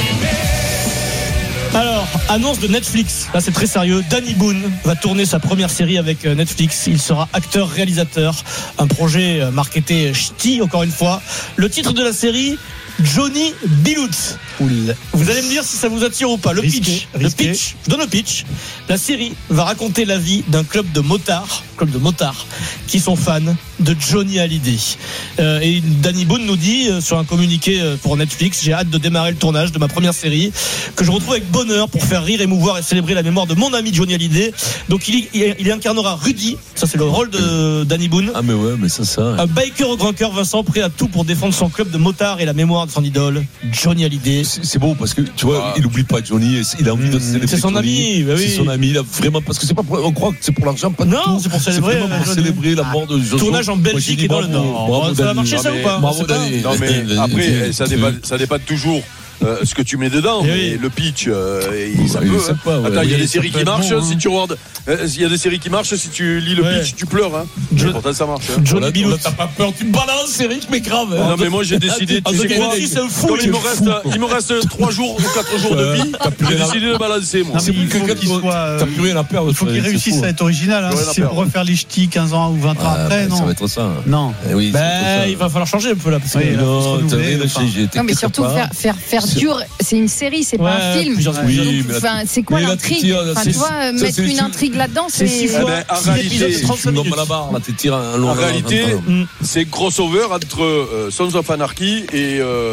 Alors, annonce de Netflix. Là, c'est très sérieux. Danny Boone va tourner sa première série avec euh, Netflix. Il sera acteur-réalisateur. Un projet euh, marketé ch'ti, encore une fois. Le titre de la série, Johnny B. Lutz. Vous allez me dire si ça vous attire ou pas. Le Risqué, pitch. Le risqué. pitch. Je donne le pitch. La série va raconter la vie d'un club de motards, club de motards, qui sont fans de Johnny Hallyday. Euh, et Danny Boone nous dit euh, sur un communiqué euh, pour Netflix, j'ai hâte de démarrer le tournage de ma première série, que je retrouve avec bonheur pour faire rire, émouvoir et célébrer la mémoire de mon ami Johnny Hallyday. Donc il, y- il, il incarnera Rudy. Ça c'est le rôle de Danny Boone. Ah, mais ouais, mais ça, ça. Un biker au grand cœur, Vincent, prêt à tout pour défendre son club de motards et la mémoire de son idole, Johnny Hallyday. C'est c'est beau parce que tu vois, il oublie pas Johnny, et il a envie de célébrer. C'est son Johnny. ami, bah oui. C'est son ami, il a vraiment, parce que c'est pas pour, on croit que c'est pour l'argent, pas du Non, tout. c'est pour célébrer, vraiment pour euh, célébrer la mort de Joshua. Tournage en Moi, j'ai Belgique dit et dans le bravo, Nord. bravo, Ça va Danny. marcher, ça, Non, ou pas? Bravo, On sait pas. Danny. Non, mais Danny, après, Danny, ça Danny. dépend, ça dépend toujours euh, ce que tu mets dedans. Eh Mais oui. le pitch, euh, il- ça Ouais, peut. il sait hein. pas, ouais. Attends, il y a Oui, des ça séries peut qui être marchent bon, hein. si tu regardes. euh, Il y a des séries qui marchent si tu lis le Ouais. pitch, tu pleures. Hein. Jo- Mais pourtant, ça marche. Hein. Johnny Voilà, B. Lutz. t'as pas peur, tu me balances, Eric, mais grave. Non, mais moi j'ai décidé. Ah, Tu sais donc, quoi Eric, c'est un fou, Comme il il est me fou, reste, quoi. il me reste trois jours ou quatre jours de vie. plus J'ai rien à- décidé de balancer moi. Non, mais il plus faut que qu'il quatre- soit. euh, T'as plus rien à perdre. Il faut qu'il c'est réussisse fou. à être original. Hein. Rien à Si c'est perdre. pour refaire les ch'tis quinze ans ou vingt ans Ah, après, bah, non. Ça va être ça. Non. Eh oui, ça va être Ben, ça. il va falloir changer un peu là. Parce que Oui, là, faut se Non, t'as renouveler, vu, enfin. là, j'ai été Non, mais quelque surtout part. faire, faire, faire C'est- dur, c'est une série, c'est pas un Ouais, film. plusieurs Oui, épisodes. mais la- Enfin, c'est quoi mais la l'intrigue tire, Enfin, c'est- tu vois, ça, mettre c'est- une c'est- intrigue là-dedans, C'est six c'est. Eh fois. ben, en six réalité, épisodes de Tu trente-cinq nommes minutes. la barre, là, tu tires un long. En réalité, Mm. c'est crossover entre euh, Sons of Anarchy et, euh,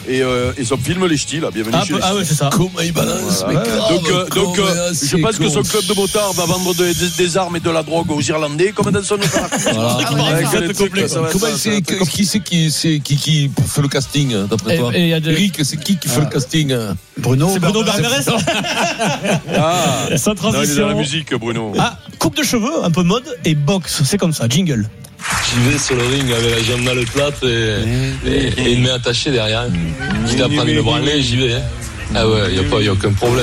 et, euh, et son film Les Ch'tis, là, bienvenue ah, chez les ah ouais, c'est ça. Comment il balance, voilà. mais grave, donc, euh, donc euh, je pense que son club de motards va vendre de, de, des armes et de la drogue aux Irlandais comme dans son opération. Voilà. Comment c'est qui c'est qui c'est qui qui fait le casting d'après toi? Eric, c'est qui qui fait le casting? Bruno. C'est Bruno Barberes. Ah, sans transition. Non, il est dans la musique, Bruno. Ah, coupe de cheveux, un peu mode et boxe, c'est comme ça, jingle. J'y vais sur le ring avec la jambe dans le plat et, et, et une main attachée derrière. Quitte à prendre une branlée, j'y vais. Ah ouais, il n'y a, a aucun problème.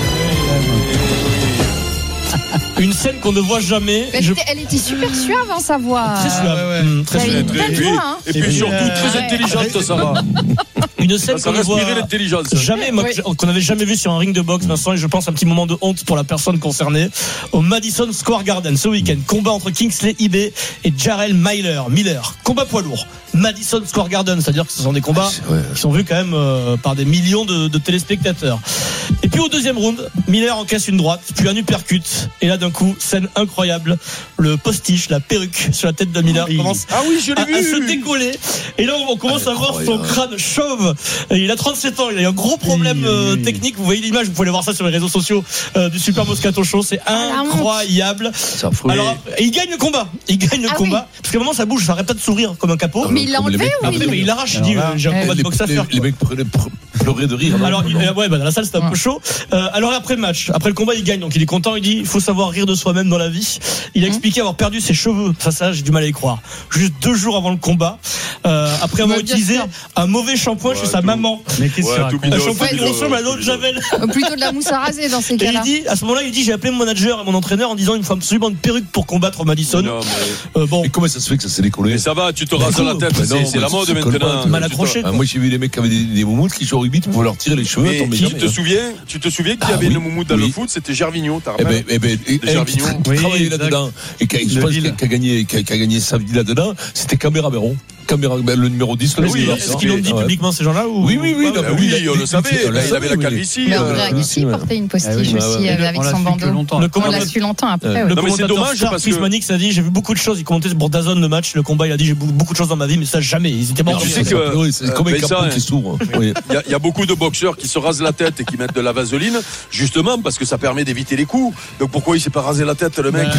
Une scène qu'on ne voit jamais. Elle, je... était, elle était super suave, hein, sa voix. Très suave. Ah ouais, ouais. Mmh, très suave. Une belle et, voix, hein. et puis, et puis surtout euh, très intelligente, ouais. Ça va. Une scène ça qu'on ne voit l'intelligence. jamais, moi, oui. qu'on n'avait jamais vu sur un ring de boxe, Vincent, et je pense un petit moment de honte pour la personne concernée. Au Madison Square Garden, ce week-end, combat entre Kingsley Ibeh et Jarrell Miller. Miller, combat poids lourd. Madison Square Garden, c'est-à-dire que ce sont des combats ouais. qui sont vus quand même euh, par des millions de, de téléspectateurs. Et puis au deuxième round, Miller encaisse une droite, puis un uppercut, et là d'un coup, scène incroyable, le postiche, la perruque sur la tête de Miller oui. commence ah oui, je l'ai à, vu. à se décoller, et là on commence ah, à voir son crâne chauve. Et il a trente-sept ans, il a eu un gros problème euh, technique, vous voyez l'image, vous pouvez aller voir ça sur les réseaux sociaux euh, du Super Moscato Show, c'est incroyable. Alors, et il gagne le combat, il gagne le ah, combat, oui. parce qu'à un moment ça bouge, ça arrête pas de sourire comme un capot. Mais il l'a enlevé ou après, mais il l'arrache, il dit là, j'ai un combat de boxe à faire. Les mecs pleuraient de rire. Alors, il, ouais, bah, dans la salle, c'était un peu chaud. Euh, alors, après le match, après le combat, il gagne, donc il est content. Il dit, il faut savoir rire de soi-même dans la vie. Il a expliqué avoir perdu ses cheveux. Ça, ça, j'ai du mal à y croire. Juste deux jours avant le combat, euh, après avoir utilisé un mauvais shampoing chez sa maman. Mais qu'est-ce que c'est un shampoing qui ressemble à l'eau de Javel. Plutôt de la mousse à raser dans ces cas-là. Et il dit, à ce moment-là, il dit, j'ai appelé mon manager et mon entraîneur en disant, il me faut absolument une perruque pour combattre Madison. Non, mais... euh, bon. Et comment ça se fait que ça s'est décollé? Mais ça va, tu te rases la tête. C'est la mode maintenant. Mal accroché. Moi, j'ai vu des mecs qui avaient des moumoutes qui jouent au rugby, tu pouvais leur tirer les cheveux. Mais qui, tu te souviens, tu te souviens qu'il y avait une moumoute dans le foot, c'était Gervinho, t'as rappelé? Eh ben, eh ben, Gervinho. Qui travaillait là-dedans et qui a gagné, qui a gagné sa vie là-dedans, c'était Caméra Béron. Caméra, le numéro dix. Le oui, est-ce qu'ils l'ont dit publiquement ces gens-là ou... Oui, oui, oui. Ah, oui, oui, on le savait. Il avait la calvitie. Mais André Agassi portait une postiche aussi avec son bandeau. On l'a su longtemps après. Le commentateur star Chris Mannix a dit, j'ai vu beaucoup de choses. Il commentait pour D A Z N le match, le combat. Il a dit, j'ai vu beaucoup de choses dans ma vie, mais ça jamais. Ils étaient morts. Tu sais que c'est comme un capot qui s'ouvre. Il y a beaucoup de boxeurs qui se rasent la tête et qui mettent de la vaseline, justement parce que ça permet d'éviter les coups. Donc pourquoi il s'est pas rasé la tête, le mec?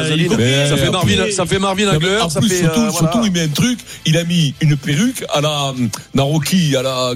Ça fait Marvin, ça fait Marvin Hagler. Surtout, il met un truc. Il a mis une perruque à la Naroki, à la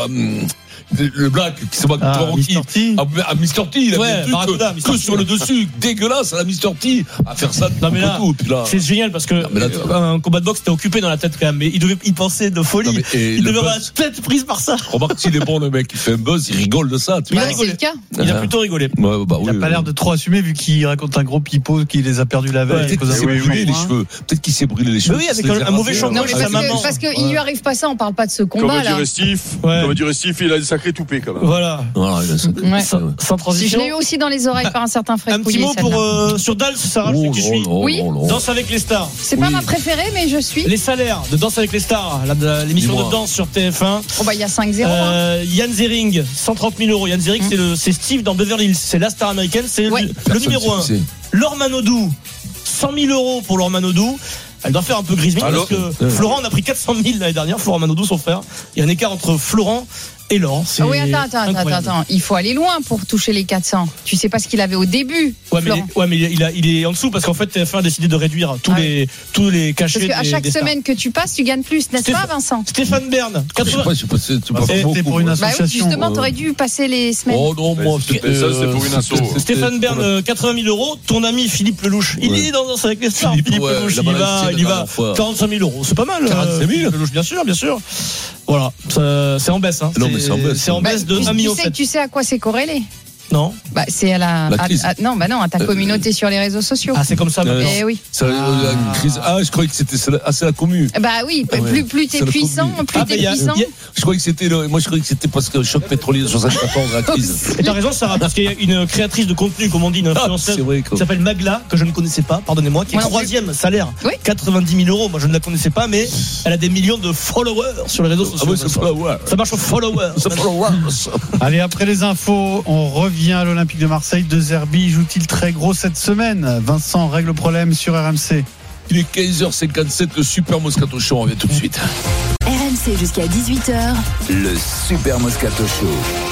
le black qui se bat contre Rocky à Mister T, il a ouais, mis un truc que, que sur le dessus dégueulasse à la Mister T à faire ça. Non mais là, tout, là... c'est génial parce que là, un combat de boxe t'es occupé dans la tête quand même, mais il devait y penser de folie. Non, il devait avoir la tête prise par ça. Remarque s'il est bon le mec, il fait un buzz, il rigole de ça. Tu il a rigolé. Le cas. Il a plutôt rigolé. Ouais, bah, il oui, a pas oui. l'air de trop assumer vu qu'il raconte un gros pipeau qu'il les a perdus la veille. Peut-être qu'il s'est brûlé les cheveux. Peut-être qu'il s'est brûlé les cheveux. Oui, avec un mauvais shampoing chez sa maman. Parce qu'il lui arrive pas ça, on parle pas de ce combat là. Comme dirait Steve, il a un sacré toupet quand même. Voilà. Voilà, il a ça. Ouais. Sans, sans transition. Je l'ai eu aussi dans les oreilles par un certain Fred Un petit mot pour euh, sur Dals, Sarah, oh, je sais qui je suis. Oh, oui. Oh, oh, oh. Danse avec les stars. C'est oui. pas ma préférée, mais je suis. Les salaires de Danse avec les stars, la, la, l'émission Dis-moi. de danse sur T F un. Oh bah il y a cinq zéro. Euh, Yann Zering, cent trente mille euros. Yann Zering, hum. c'est, le, c'est Steve dans Beverly Hills. C'est la star américaine, c'est ouais. le, le numéro un. Laure Manodou, cent mille euros pour Laure Manodou. Elle doit faire un peu grisement parce que euh, Florent, on a pris quatre cent mille l'année dernière. Florent Manodou, son frère. Il y a un écart entre Florent et Laurent. Ah oui, attends, attends, attends, attends. Il faut aller loin pour toucher les quatre cents. Tu sais pas ce qu'il avait au début. Ouais, mais, ouais, mais il, a, il est en dessous parce qu'en fait, T F un a décidé de réduire tous, ah les, tous les cachets. Parce qu'à chaque des semaine que tu passes, tu gagnes plus, n'est-ce Stéph- pas, Vincent? Stéphane Bern, quatre-vingts. Je sais pas, c'est pas, c'est pas c'était pour une association. Bah oui, justement, t'aurais dû passer les semaines. Oh non, moi, c'était, euh, ça, c'est pour une asso. Stéphane Bern, quatre-vingt mille euros. Ton ami Philippe Lelouch, il est dans Danse avec les stars. Philippe Lelouch, il y va, il y va. quarante-cinq mille euros, c'est pas mal. quarante-cinq mille Lelouch, bien sûr, bien sûr. Voilà, c'est en baisse. Non, mais c'est en baisse. C'est en baisse de un million sept. Tu sais à quoi c'est corrélé? Non. Bah, c'est à la, la crise. À, à, non, bah non, à ta communauté euh, sur les réseaux sociaux. Ah, c'est comme ça. Euh, eh oui. Ça, ah. La crise. Ah, je croyais que c'était ah, c'est la commune. Bah oui, ah, ouais. plus plus t'es puissant, plus ah, t'es a, puissant. A, je croyais que c'était le, moi je croyais que c'était parce que le choc pétrolier de soixante-quatorze la crise. Et t'as raison, Sarah, parce qu'il y a une créatrice de contenu, comme on dit, une influenceuse ah, qui s'appelle Magla, que je ne connaissais pas, pardonnez-moi, qui est troisième salaire, oui. quatre-vingt-dix mille euros. Moi, je ne la connaissais pas, mais elle a des millions de followers sur les réseaux sociaux. Ah oui, c'est followers. Ça marche aux followers. Allez, après les infos, on revient à l'Olympique de Marseille. Marseille de Zerbi joue-t-il très gros cette semaine? Vincent règle le problème sur R M C. Il est quinze heures cinquante-sept, le Super Moscato Show, on revient tout de suite. R M C C jusqu'à dix-huit heures. Le Super Moscato Show.